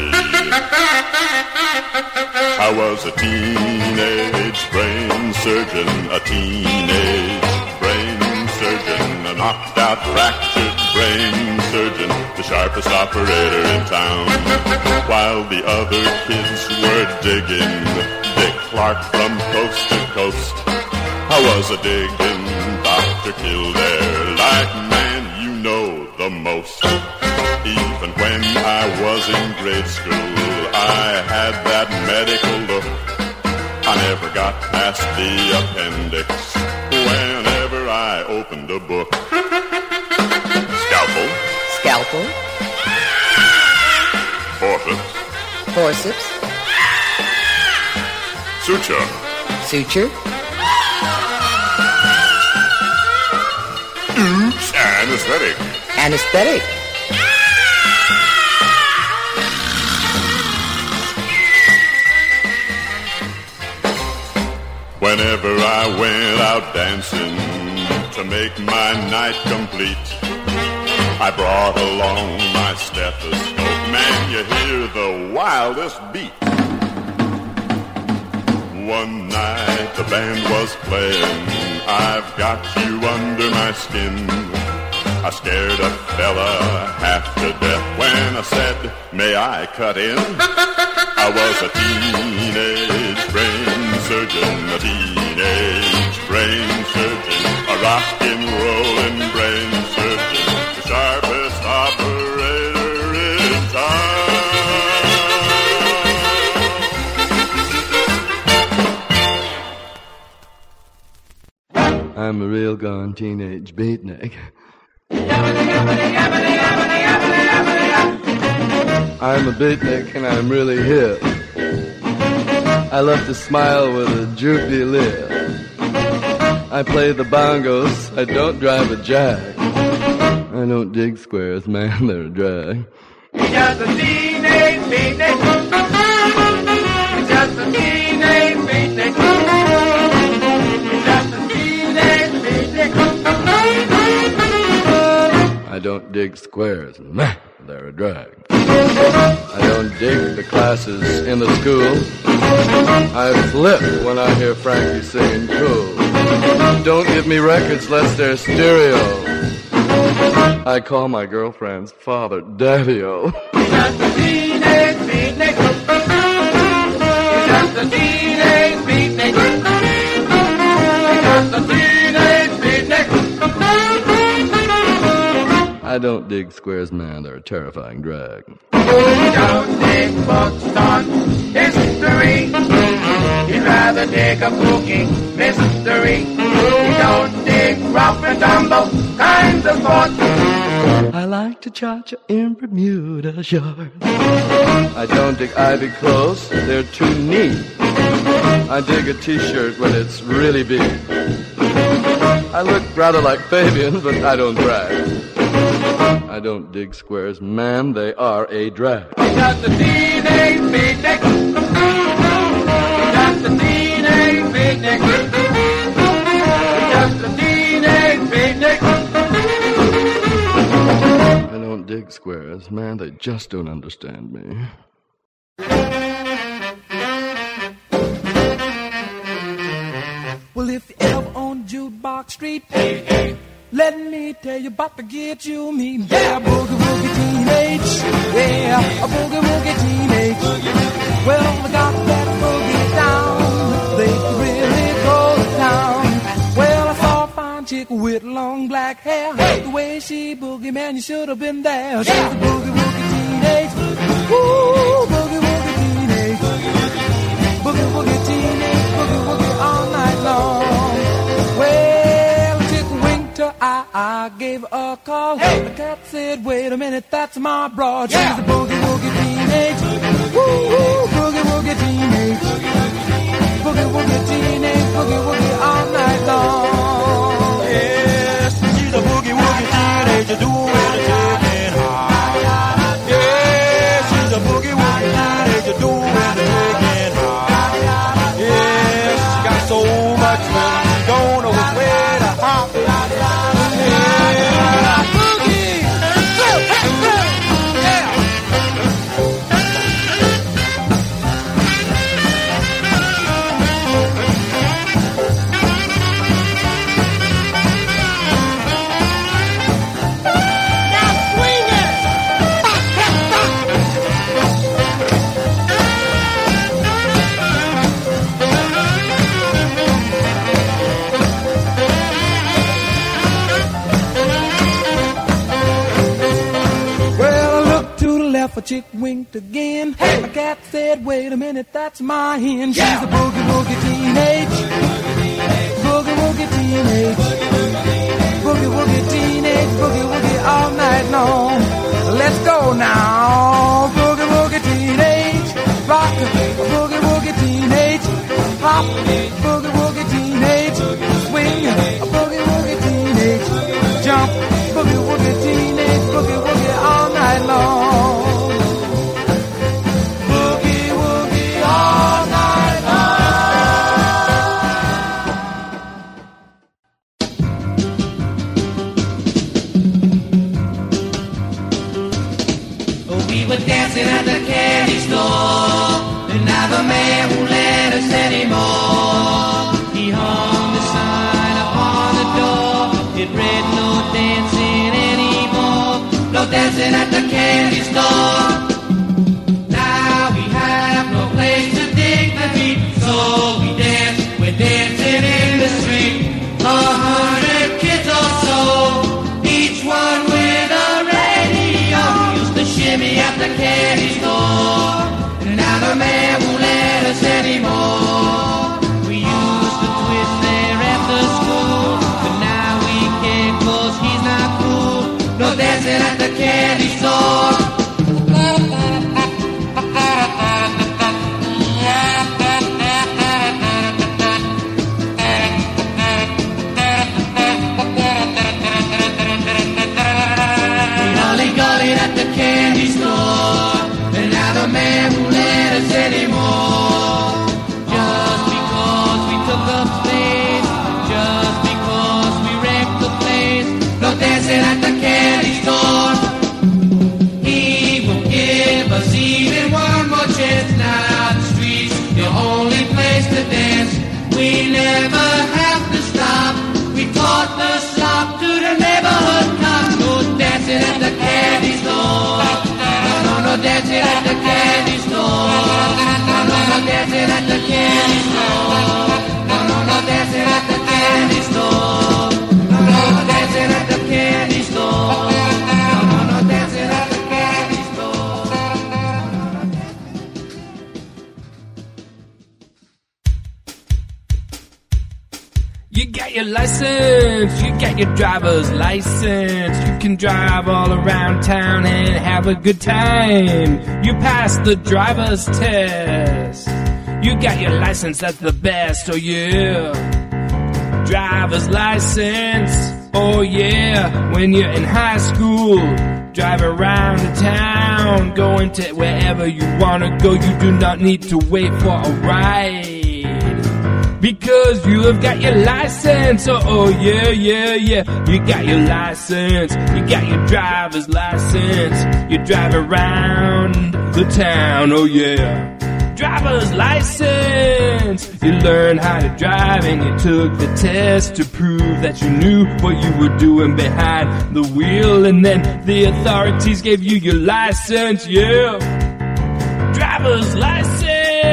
I was a teenage brain surgeon, a teenage brain surgeon, a knocked out, fractured brain surgeon, the sharpest operator in town. While the other kids were digging Dick Clark from coast to coast, I was a digging Doctor Kildare, like man you know the most. Even when I was in grade school, I had that medical look. I never got past the appendix whenever I opened a book. Scalpel. Scalpel. Forceps. Forceps. Suture. Suture. Oops. Anesthetic. Anesthetic. Whenever I went out dancing to make my night complete, I brought along my stethoscope. Man, you hear the wildest beat. One night the band was playing, I've got you under my skin. I scared a fella half to death when I said, may I cut in? I was a teenage brain surgeon, a teenage brain surgeon, a rock and rollin' brain surgeon, the sharpest operator in town. I'm a real gone teenage beatnik. I'm a beatnik and I'm really hip. I love to smile with a droopy lip. I play the bongos, I don't drive a jack. I don't dig squares, man, they're a drag. He's just a teenage beatnik. He's just a teenage beatnik. He's just a teenage beatnik. I don't dig squares, man, they're a drag. I don't dig the classes in the school. I flip when I hear Frankie singing cool. Don't give me records lest they're stereo. I call my girlfriend's father Daddy-O. Just a teenage beatnik. Just a teenage beatnik. Just a teenage beatnik. I don't dig squares, man. They're a terrifying drag. Don't dig books on history. He'd rather dig a booking mystery. He don't dig rough and tumble kinds of sports. I like to cha-cha in Bermuda shorts. I don't dig ivy clothes. They're too neat. I dig a t-shirt when it's really big. I look rather like Fabian, but I don't brag. I don't dig squares, man, they are a drag. Just a teenage beatnik. Just a teenage beatnik. Just a teenage beatnik. I don't dig squares, man, they just don't understand me. Well, if you ever on Jukebox Street, hey, hey, let me tell you about the get you mean. Yeah, boogie woogie teenage. Yeah, a boogie woogie teenage. Well, they got that boogie down. They really go to town. Well, I saw a fine chick with long black hair. Hey. The way she boogie, man, you should have been there. She's a boogie woogie teenage. Ooh, boogie woogie teenage. Boogie woogie teenage. Boogie woogie all night long. Well, the chick winked her eye. I gave her a call. Hey. The cat said, wait a minute, that's my broad. She's yeah. a boogie woogie teenage. Woo, woo, boogie woogie teenage. Boogie woogie teenage. Boogie woogie all night long. Yes, she's a boogie woogie teenager doing the taking high. Yes, she's a boogie woogie teenager doing the taking high. Yes, she got so much money, she don't know which way to hop. A chick winked again. Hey. A cat said, wait a minute, that's my hen. Yeah. She's a boogie woogie teenage. Boogie woogie teenage. Boogie woogie teenage. Boogie woogie all night long. Let's go now. Boogie woogie teenage. Rock. Boogie woogie teenage. Hop. Boogie woogie teenage. Swing. Boogie woogie teenage. Jump. Boogie woogie teenage. Boogie woogie all night long. Dancing at the candy store, and now the man won't let us anymore. He hung the sign upon the door. It read no dancing anymore. No dancing at the candy store. Now we have no place to dig the beat, so we dance. We're dancing in the street. A hundred kids or so, each one with a radio. We used to shimmy at the candy store, and now the man won't let us anymore. We used to twist there at the school, but now we can't 'cause he's not cool. No dancing at the candy store. At the candy store, and now the man won't let us anymore. Just because we took up space, just because we wrecked the place. No dancing at the candy store. He won't give us even one more chance. Now the streets, the only place to dance. We never have to stop. We taught the slop to the neighborhood cops. no dancing at the candy store. No, no, no dancing at the candy store. No, no, no dancing at the candy store. No, no, no dancing at the candy store. No, no, no dancing at the candy store. You got your license, you got your driver's license. You can drive all around town and have a good time. You passed the driver's test. You got your license, that's the best, oh yeah. Driver's license, oh yeah. When you're in high school, drive around the town, going to wherever you wanna go. You do not need to wait for a ride, because you have got your license, oh, oh yeah, yeah, yeah. You got your license, you got your driver's license. You drive around the town, oh yeah. Driver's license. You learned how to drive and you took the test to prove that you knew what you were doing behind the wheel. And then the authorities gave you your license, yeah. Driver's license.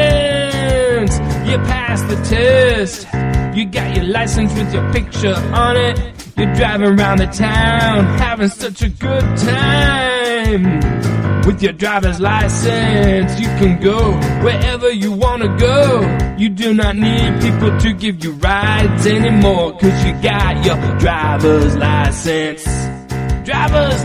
You passed the test. You got your license with your picture on it. You're driving around the town, having such a good time. With your driver's license, you can go wherever you want to go. You do not need people to give you rides anymore, cause you got your driver's license. Driver's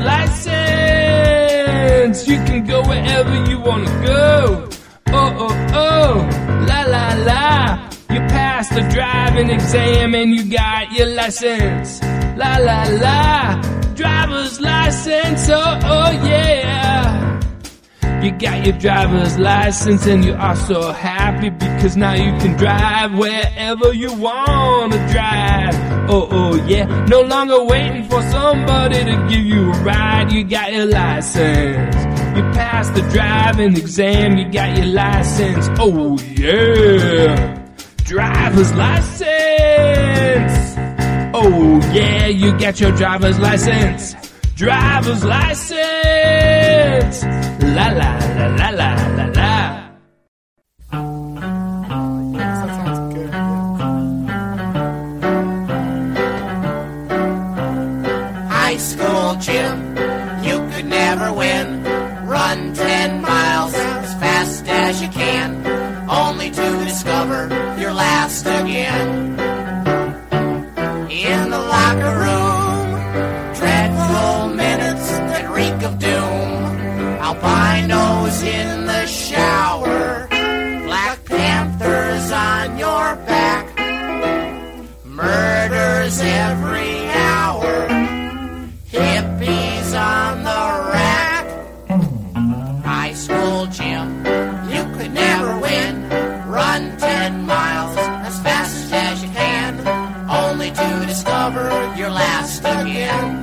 license. You can go wherever you want to go. Oh, oh, oh, la, la, la. You passed the driving exam and you got your license. La, la, la. Driver's license, oh, oh, yeah. You got your driver's license and you are so happy, because now you can drive wherever you want to drive. Oh, oh, yeah. No longer waiting for somebody to give you a ride. You got your license. You passed the driving exam, you got your license. Oh, yeah. Driver's license. Oh, yeah, you got your driver's license. Driver's license. La, la, la, la, la, la, la. High school gym, you could never win. Run ten miles as fast as you can, only to discover you're last again. In the locker room, dreadful minutes that reek of doom. Albinos in the shower, Black Panthers on your back, murders every hour, hippies on the rack. High school gym, you could never win. Run ten miles as fast as you can, only to discover you're last again.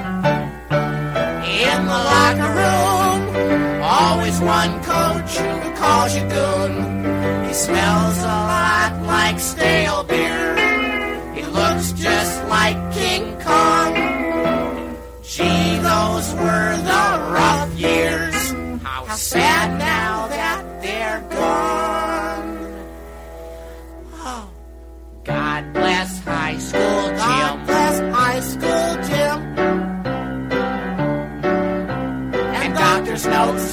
In the locker room, always one coach who calls you goon. He smells a lot like stale beer. He looks just like King Kong. Gee, those were the rough years. How sad now that they're gone. Oh, God bless high school gym. God bless high school gym. And doctor's notes.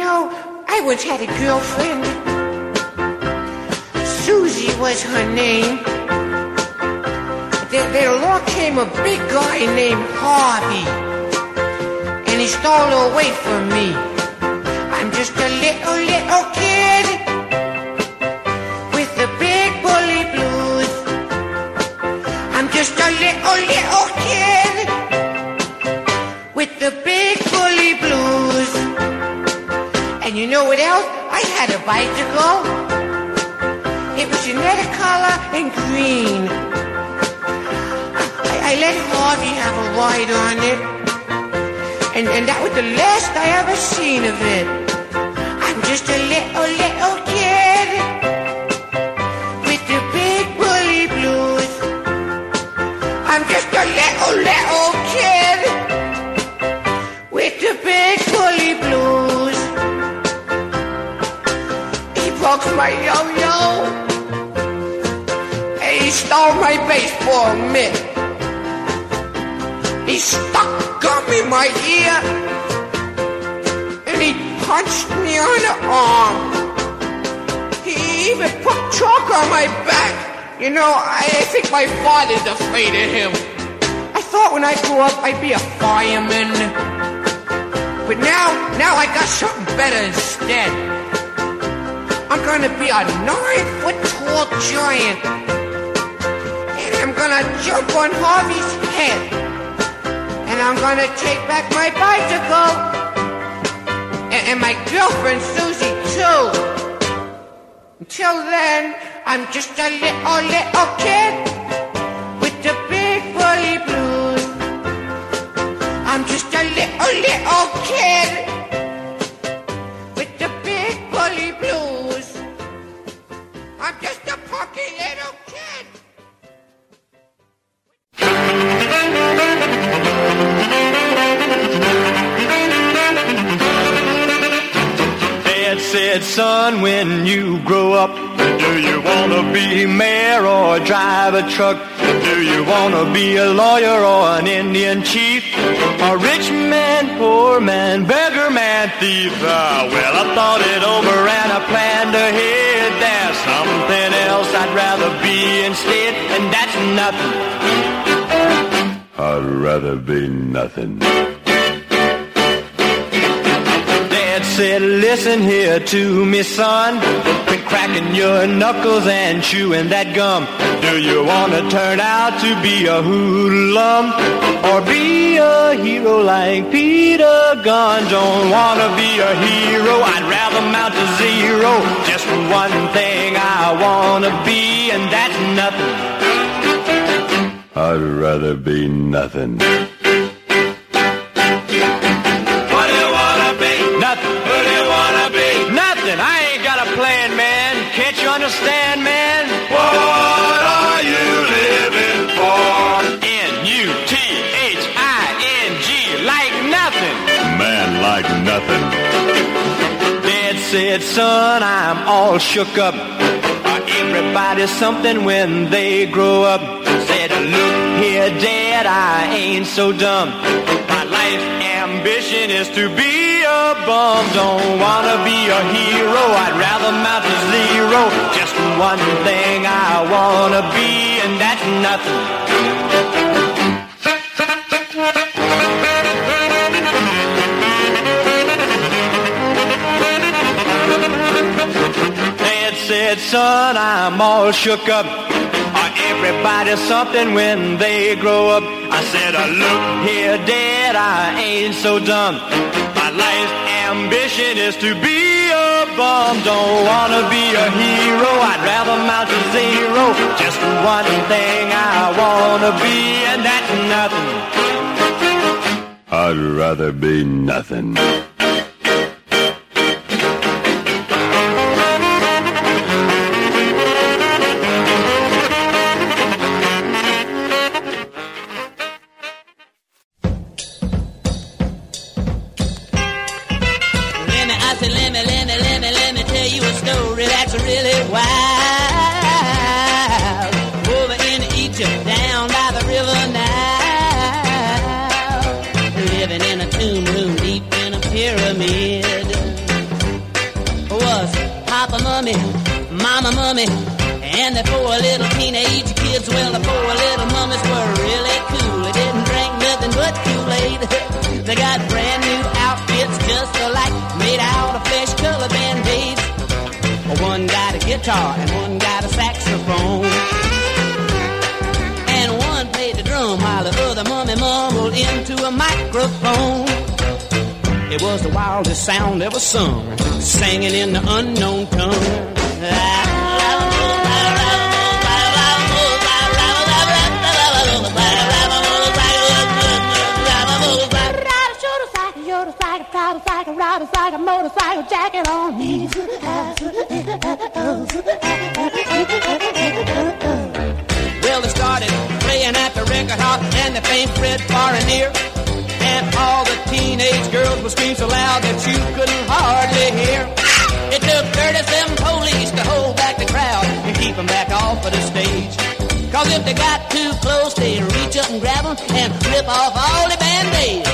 know, I once had a girlfriend. Susie was her name. There, there along came a big guy named Harvey, and he stole her away from me. I'm just a little, little kid with the big bully blues. I'm just a little, little kid with the big bully blues. And you know what else? I had a bicycle. It was another color and green. I, I let Harvey have a ride on it, and, and that was the last I ever seen of it. I'm just a little, little kid with the big bully blues. I'm just a little, little kid with the big bully blues. He broke my yo-yo, and he stole my baseball mitt. He stuck gum in my ear, and he punched me on the arm. He even put chalk on my back. You know, I, I think my father's afraid of him. I thought when I grew up I'd be a fireman, but now, now I got something better instead. I'm gonna be a nine-foot-tall giant, and I'm gonna jump on Harvey's head, and I'm gonna take back my bicycle, and, and my girlfriend Susie too. Until then, I'm just a little, little kid with the big bully blues. I'm just a little, little kid with the big bully blues. I'm just a punky little kid. Dad said, son, when you grow up, do you want to be mayor or drive a truck? Do you want to be a lawyer or an Indian chief? A rich man, poor man, beggar man, thief? Ah, well, I thought it over and I planned ahead. There's something else I'd rather be instead, and that's nothing. I'd rather be nothing. Said, listen here to me, son. Quit cracking your knuckles and chewing that gum. Do you want to turn out to be a hoodlum or be a hero like Peter Gunn? Don't want to be a hero, I'd rather mount to zero. Just one thing I want to be, and that's nothing. I'd rather be nothing. Understand, man? What are you living for? N U T H I N G, like nothing. Man, like nothing. Dad said, son, I'm all shook up. Everybody's something when they grow up. Said, look here, Dad, I ain't so dumb. My life ambition is to be a bum. Don't wanna be a hero, I'd rather mount to zero. Just one thing I wanna be, and that's nothing. Dad said, son, I'm all shook up. Everybody's something when they grow up. I said, oh, look here, Dad, I ain't so dumb. My life's ambition is to be a bum. Don't wanna be a hero, I'd rather mount to zero. Just one thing I wanna be, and that's nothing. I'd rather be nothing. Really wild over in Egypt, down by the river Nile, living in a tomb room deep in a pyramid. Papa, Mummy, Mama, Mummy, and the four little teenage kids. Well, the four little mummies were really cool. They didn't drink nothing but Kool-Aid. They got brand new outfits just alike, made out of flesh color band-aids. One got a guitar and one got a saxophone, and one played the drum while the other mummy mumbled into a microphone. It was the wildest sound ever sung, singing in the unknown tongue. Ride a cycle, motorcycle, jacket on me. Well, they started playing at the record hop, and the thing spread far and near. And all the teenage girls would scream so loud that you couldn't hardly hear. It took thirty-seven police to hold back the crowd and keep them back off of the stage. Cause if they got too close, they'd reach up and grab them and rip off all the band-aids.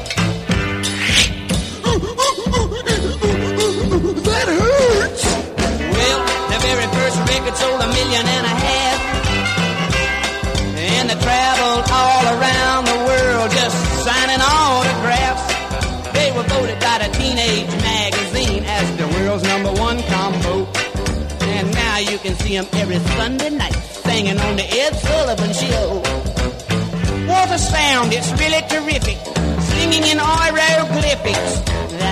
That hurts! Well, the very first record sold a million and a half, and they traveled all around the world just signing autographs. They were voted by the Teenage Magazine as the world's number one combo. And now you can see them every Sunday night singing on the Ed Sullivan Show. What a sound, it's really terrific, singing in hieroglyphics.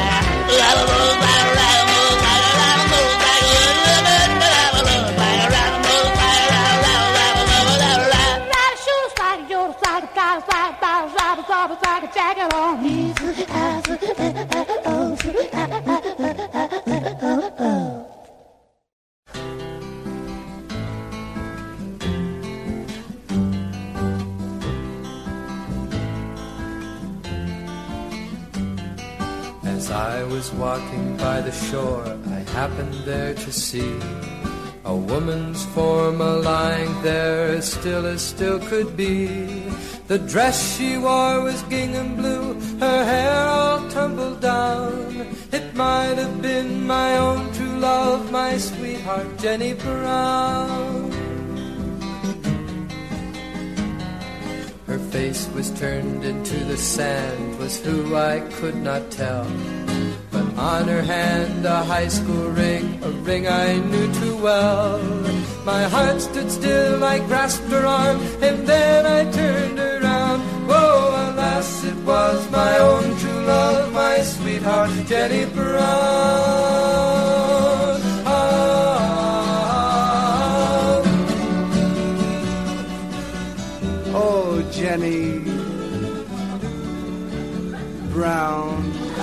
Jacket on me. As I was walking by the shore, I happened there to see a woman's form a-lying there as still as still could be. The dress she wore was gingham blue, her hair all tumbled down. It might have been my own true love, my sweetheart Jenny Brown. Her face was turned into the sand, was who I could not tell. But on her hand a high school ring, a ring I knew too well. My heart stood still, I grasped her arm, and then I turned around. Whoa, alas, it was my own true love, my sweetheart Jenny Brown. Ah. Oh, Jenny Brown,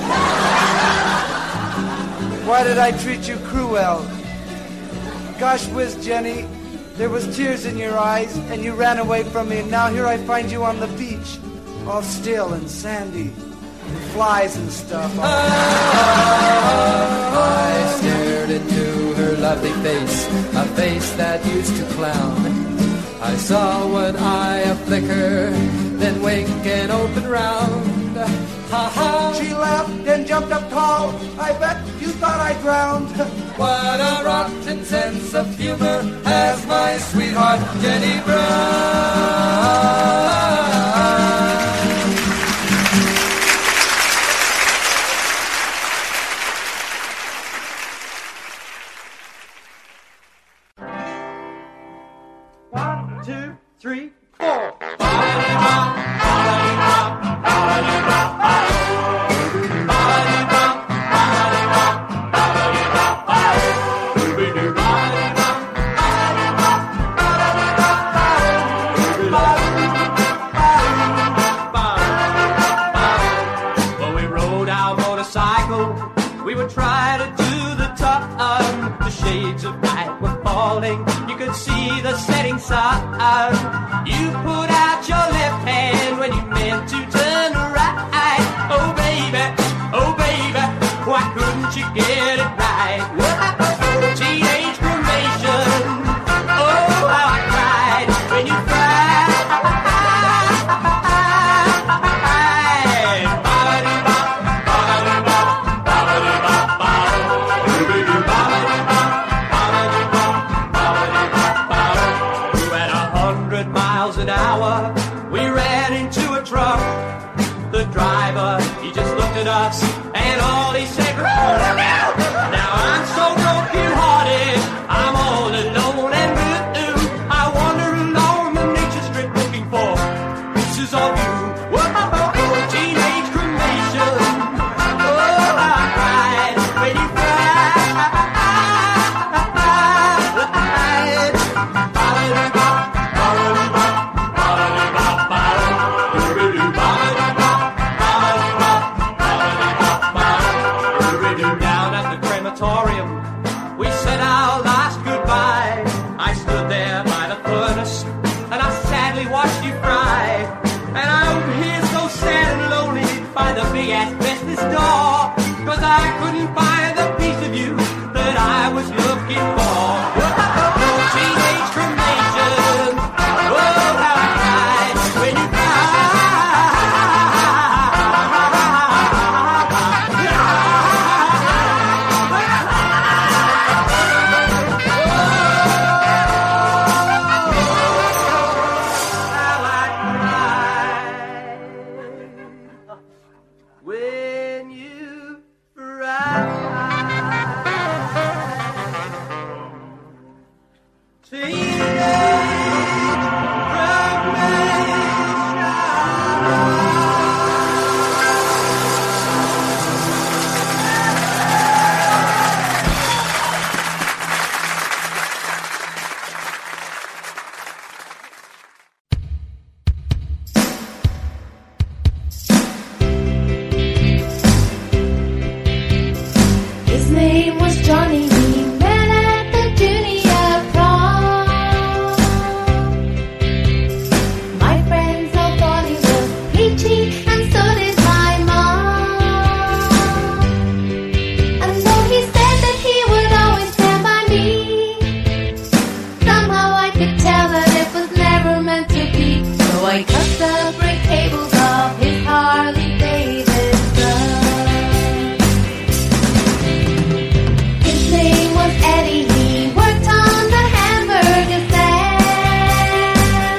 why did I treat you cruel? Gosh whiz, Jenny, there was tears in your eyes, and you ran away from me, and now here I find you on the beach, all still and sandy, and flies and stuff. I stared into her lovely face, a face that used to clown. I saw one eye a flicker, then wink and open round. Ha ha! She laughed and jumped up tall. I bet you thought I drowned. What a rotten sense of humor has my sweetheart Jenny Brown. One, two, three, four. You could see the setting sun. You put out your left hand when you meant to turn right. Oh baby, oh baby, why couldn't you get it right? Teenage cremation. Oh how I cried when you cried. Ba-ba-dee-bop, ba-ba-dee-bop, ba-ba-dee-bop, ba-ba-dee-bop. I couldn't buy the piece of you that I was looking for. Teenage cremation. Oh, how nice when you when you fry. His name was Johnny. We met at the junior prom. My friends all thought he was peachy, and so did my mom. And though he said that he would always stand by me, somehow I could tell that it was never meant to be. So I cut the brick cables off his Harley Davidson. His name was Eddie, he worked on the hamburger stand.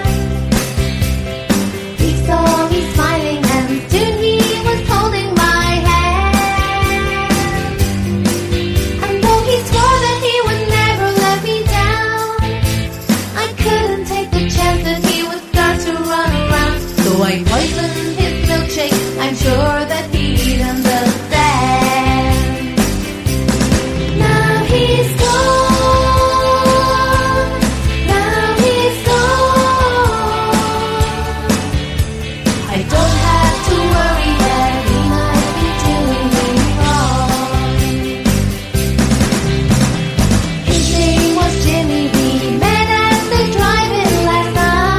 He saw me smiling and soon he was holding my hand. And though he swore that he would never let me down, I couldn't take the chance that he would start to run around. So I poisoned his milkshake, I'm sure that he'd understand. Now he's gone, now he's gone. I don't have to worry that he might be doing me wrong. His name was Jimmy, we met at the drive-in last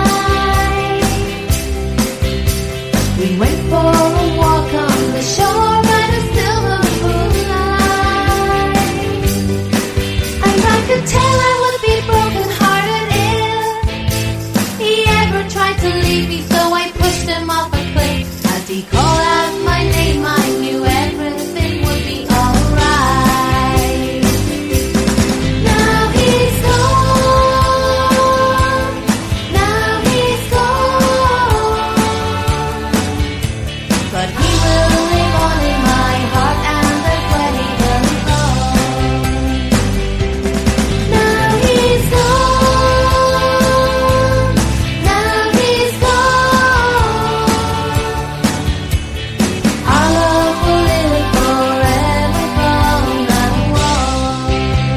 night. We went for a walk on the shore by the silver moonlight. And I could tell I would be broken-hearted if he ever tried to leave me, so I pushed him off a cliff. As he called out my name, I knew everything would be alright. Now he's gone, now he's gone. But he will live on in my heart, and that's where he belongs. Now he's gone, now he's gone. Our love will live forever from now on.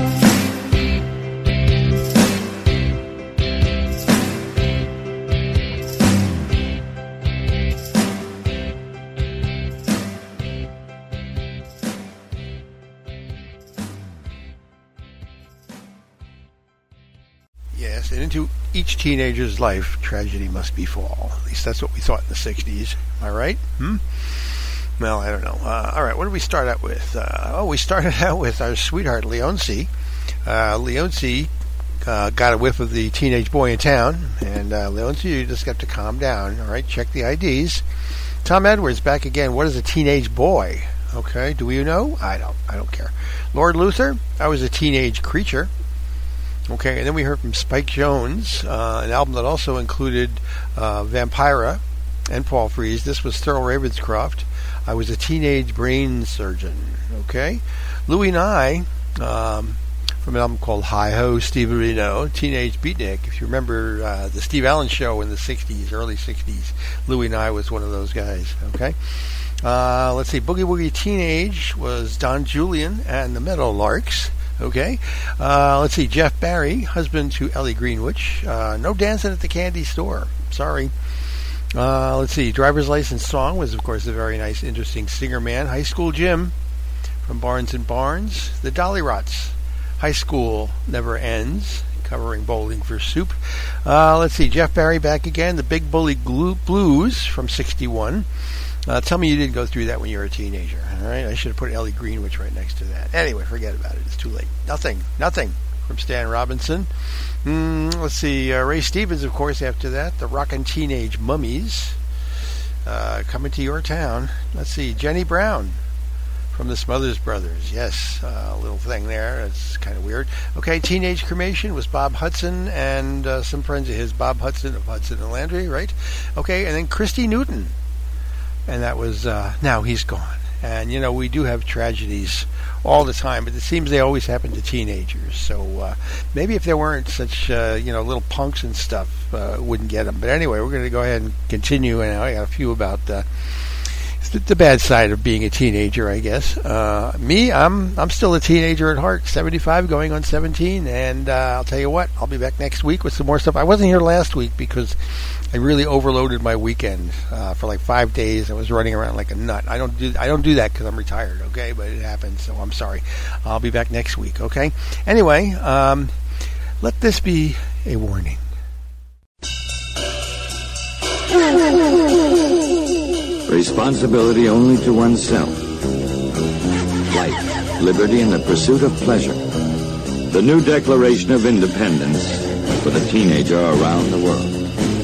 Yes, and into each teenager's life, tragedy must befall. At least that's what we thought in the sixties. Am I right? Hmm? Well, I don't know. Uh, all right, what did we start out with? Uh, oh, we started out with our sweetheart, Leoncie. Uh, Leoncie uh, got a whiff of the teenage boy in town, and uh, Leoncie, you just got to calm down. All right, check the I Ds. Tom Edwards back again. What is a teenage boy? Okay, do you know? I don't. I don't care. Lord Luther, I was a teenage creature. Okay, and then we heard from Spike Jones, uh, an album that also included uh, Vampira and Paul Frees. This was Thurl Ravenscroft. I was a teenage brain surgeon. Okay, Louis Nye, um, from an album called Hi Ho Steve Reno, Teenage Beatnik. If you remember uh, the Steve Allen Show in the sixties, early sixties, Louis Nye was one of those guys. Okay, uh, let's see, Boogie Woogie Teenage was Don Julian and the Meadowlarks. Okay, uh, let's see, Jeff Barry, husband to Ellie Greenwich. Uh, no dancing at the candy store. Sorry. Uh, let's see, Driver's License Song was, of course, a very nice, interesting singer man. High School Jim from Barnes and Barnes. The Dolly Rots, High School Never Ends, covering Bowling for Soup. Uh, let's see, Jeff Barry back again. The Big Bully Glue Blues from sixty-one. Uh, tell me you didn't go through that when you were a teenager. All right, I should have put Ellie Greenwich right next to that. Anyway, forget about it. It's too late. Nothing. Nothing from Stan Robinson. Mm, let's see. Uh, Ray Stevens, of course, after that. The Rockin' Teenage Mummies. Uh, coming to your town. Let's see. Jenny Brown from the Smothers Brothers. Yes, uh, a little thing there. It's kind of weird. Okay, Teenage Cremation was Bob Hudson and uh, some friends of his. Bob Hudson of Hudson and Landry, right? Okay, and then Christy Newton. And that was, uh, now he's gone. And, you know, we do have tragedies all the time, but it seems they always happen to teenagers. So uh, maybe if there weren't such, uh, you know, little punks and stuff, uh, wouldn't get them. But anyway, we're going to go ahead and continue. And I got a few about uh, the, the bad side of being a teenager, I guess. Uh, me, I'm I'm still a teenager at heart, seventy-five, going on seventeen. And uh, I'll tell you what, I'll be back next week with some more stuff. I wasn't here last week because I really overloaded my weekend uh, for like five days. I was running around like a nut. I don't do I don't do that because I'm retired, okay? But it happens, so I'm sorry. I'll be back next week, okay? Anyway, um, let this be a warning. Responsibility only to oneself. Life, liberty, and the pursuit of pleasure. The new Declaration of Independence for the teenager around the world.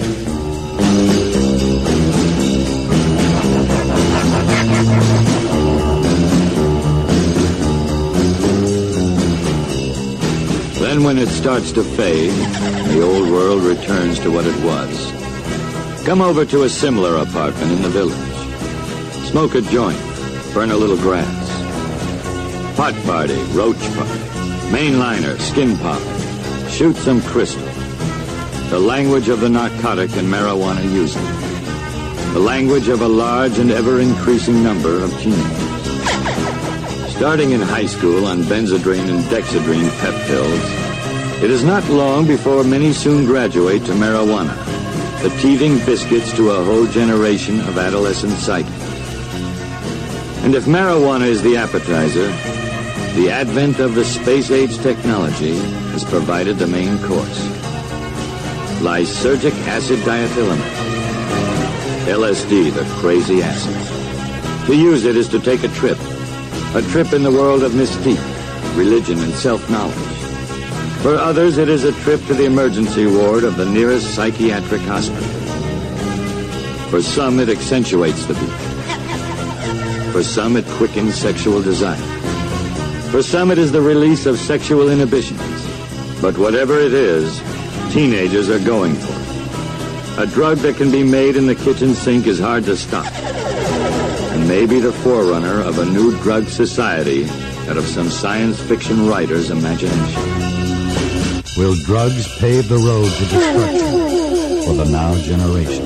Then when it starts to fade, the old world returns to what it was. Come over to a similar apartment in the village. Smoke a joint, burn a little grass. Pot party, roach party, mainliner, skin pop, shoot some crystal. The language of the narcotic and marijuana user. The language of a large and ever-increasing number of teenagers. Starting in high school on Benzedrine and Dexedrine pep pills, it is not long before many soon graduate to marijuana, the teething biscuits to a whole generation of adolescent psyche. And if marijuana is the appetizer, the advent of the space-age technology has provided the main course. Lysergic acid diethylamide. L S D, the crazy acid. To use it is to take a trip. A trip in the world of mystique, religion, and self-knowledge. For others, it is a trip to the emergency ward of the nearest psychiatric hospital. For some, it accentuates the beat. For some, it quickens sexual desire. For some, it is the release of sexual inhibitions. But whatever it is, teenagers are going for it. A drug that can be made in the kitchen sink is hard to stop. And may be the forerunner of a new drug society out of some science fiction writer's imagination. Will drugs pave the road to destruction for the now generation?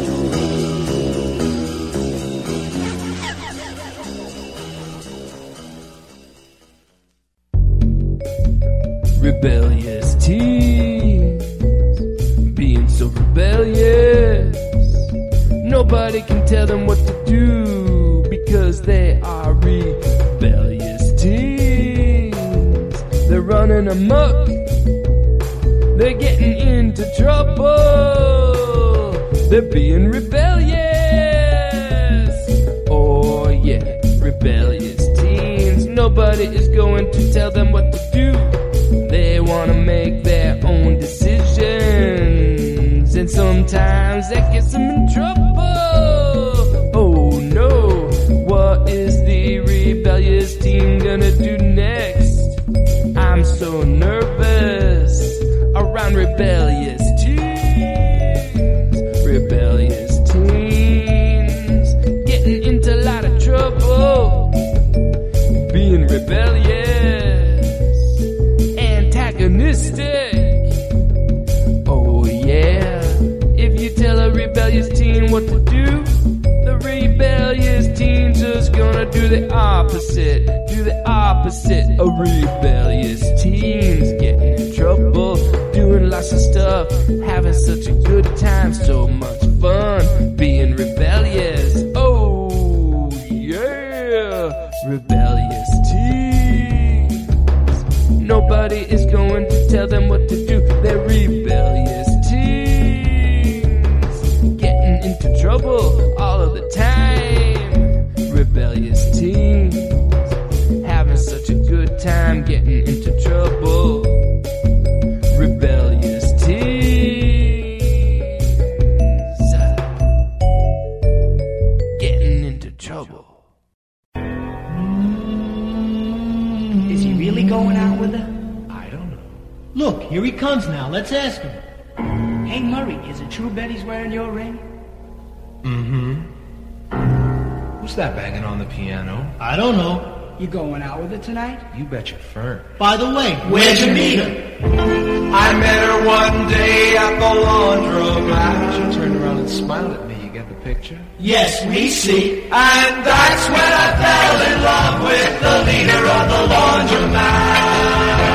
Rebellious teens, being so rebellious. Nobody can tell them what to do because they are rebellious teens. They're running amok, they're getting into trouble, they're being rebellious. Oh yeah, rebellious teens. Nobody is going to tell them what to do. They want to make their own decisions, and sometimes that gets them in trouble. Oh no, what is the rebellious teen gonna do next? I'm so nervous around rebellious teens. Rebellious teens getting into a lot of trouble, being rebellious. Oh yeah, if you tell a rebellious teen what to do, the rebellious teen's just gonna do the opposite, do the opposite. A rebellious teen's getting in trouble, doing lots of stuff, having such a good time, so much fun, being rebellious. Oh yeah, rebellious teens. Nobody is going to tell them what to do. They're rebellious teens, getting into trouble all of the time. rebellious teens having such a good time getting into trouble. Rebellious teens getting into trouble. Is he really going out with her? I don't know. Look, here he comes now. Let's ask him. Hey, Murray, is it true Betty's wearing your ring? Mm-hmm. Who's that banging on the piano? I don't know. You going out with her tonight? You bet your fern. By the way, where'd you meet her? I met her one day at the laundromat. She turned around and smiled at me. You get the picture? Yes, we see. And that's when I fell in love with the leader of the laundromat.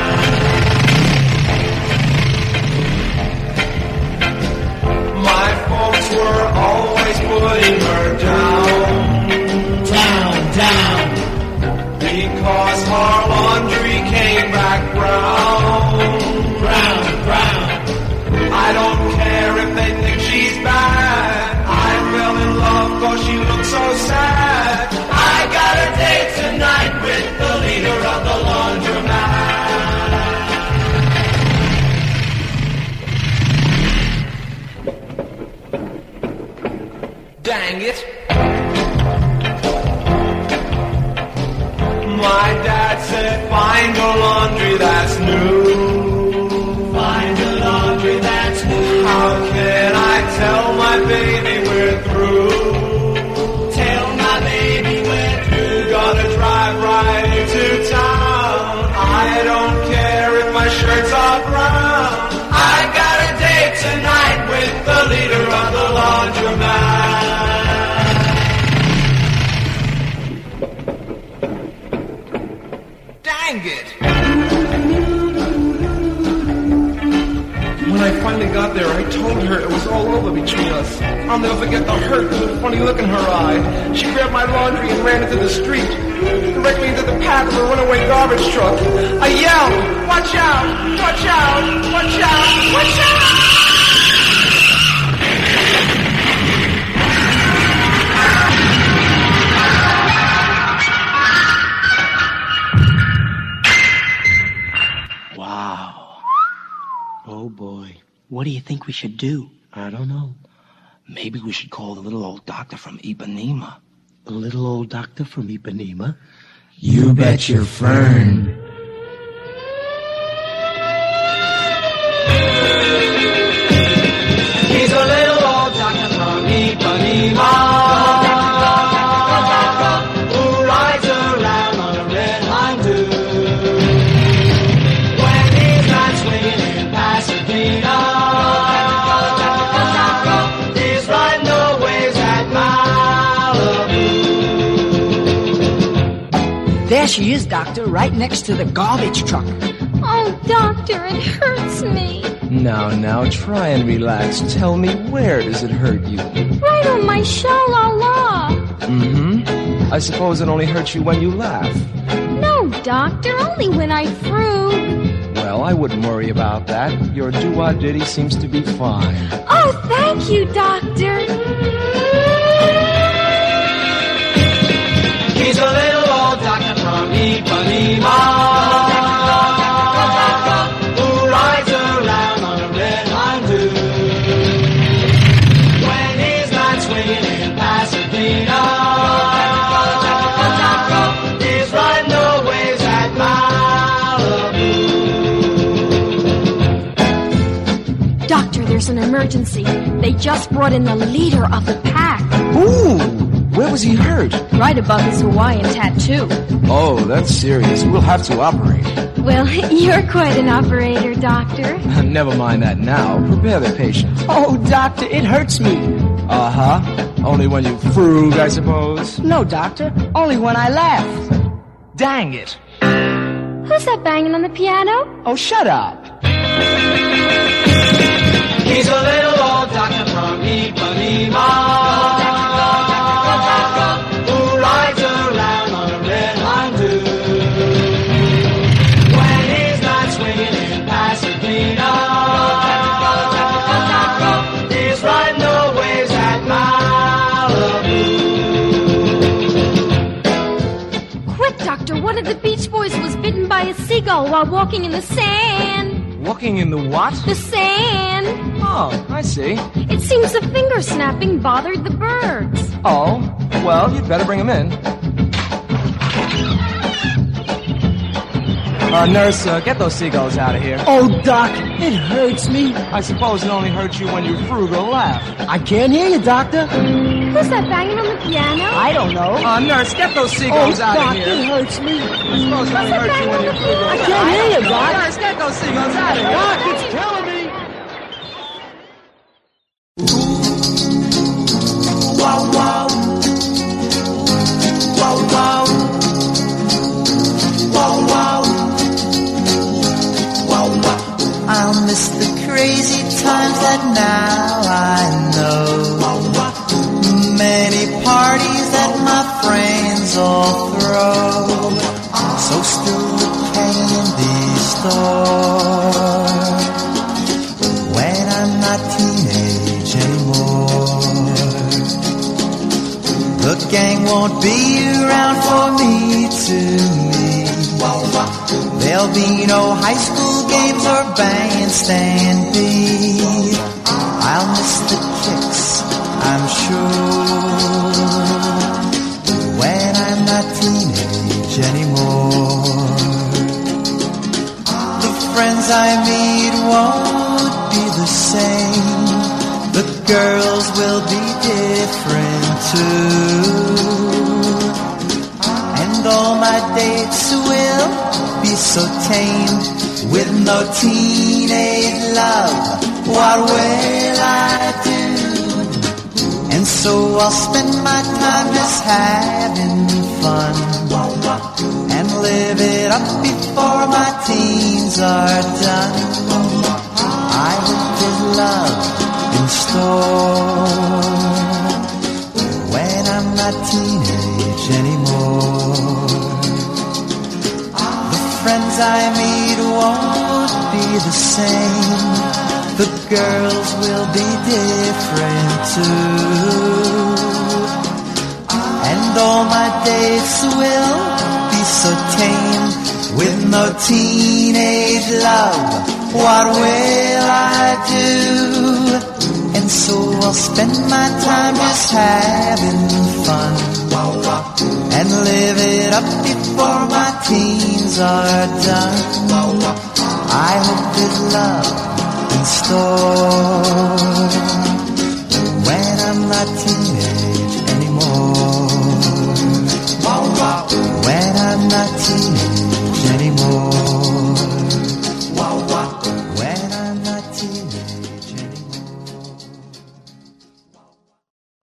My folks were always putting her down. Down, down. Because her laundry came back brown. Brown, brown. I don't care if they think she's bad. I fell in love cause she looked so sad. I got a date tonight with the leader of the laundromat. Dang it. My dad said, find a laundry that's new. Find a laundry that's new. How can I tell my baby we're through? Tell my baby we're through. Gotta drive right into town. I don't care if my shirts are brown. I got a date tonight with the leader of the laundromat. Dang it! When I finally got there, I told her it was all over between us. I'll never forget the hurt and the funny look in her eye. She grabbed my laundry and ran into the street, directly into the path of a runaway garbage truck. I yelled, watch out, watch out, watch out, watch out! Oh boy, what do you think we should do? I don't know. Maybe we should call the little old doctor from Ipanema. The little old doctor from Ipanema? You bet your fern. He's a little old doctor from Ipanema. There she is, Doctor, right next to the garbage truck. Oh, Doctor, it hurts me. Now, now, try and relax. Tell me, where does it hurt you? Right on my sha-la-la. Mm-hmm. I suppose it only hurts you when you laugh. No, Doctor, only when I fruit. Well, I wouldn't worry about that. Your doo-wah-ditty seems to be fine. Oh, thank you, Doctor. He's a little old doctor from Ipanema, who rides around on a red Honda. When he's not swinging in Pasadena, he's riding the waves at Malibu. Doctor, there's an emergency. They just brought in the leader of the pack. Ooh! Where was he hurt? Right above his Hawaiian tattoo. Oh, that's serious. We'll have to operate. Well, you're quite an operator, Doctor. Never mind that now. Prepare the patient. Oh, Doctor, it hurts me. Uh-huh. Only when you frug, I suppose? No, Doctor. Only when I laugh. Dang it. Who's that banging on the piano? Oh, shut up. He's a little old doctor from Ipanema. boys was bitten by a seagull while walking in the sand. Walking in the what? The sand. Oh, I see. It seems the finger snapping bothered the birds. Oh, well, you'd better bring him in. Uh, nurse, uh, get those seagulls out of here. Oh, Doc, it hurts me. I suppose it only hurts you when you frugal laugh. I can't hear you, Doctor. Who's that banging on the piano? I don't know. Uh, nurse, get those seagulls oh, out Doc, of here. It hurts me. I suppose it only hurts you when you frugal laugh. I can't hear you, Doc. Nurse, get those seagulls out of here. Doc, it's killing me. Wow, wow. Wow, wow. Wow, wow. Wow, wow. I'll miss the crazy times that now I know. Wow, wow. Many parties that my friends all throw. So still the candy store. When I'm not teenage anymore. The gang won't be around for me to meet. There'll be no high school games or bandstand beat. I'll miss the kicks, I'm sure, when I'm not teenage anymore. The friends I meet won't be the same. The girls will be different too. And all my dates will be so tame, with no teenage love. What will I do? And so I'll spend my time just having fun, and live it up before my teens are done. I hope there's love in store when I'm not teenage anymore. The friends I meet won't be the same. The girls will be different too. And all my dates will be so tame, with no teenage love. What will I do? And so I'll spend my time just having fun, and live it up before my teens are done. I hope there's love in store when I'm not teenage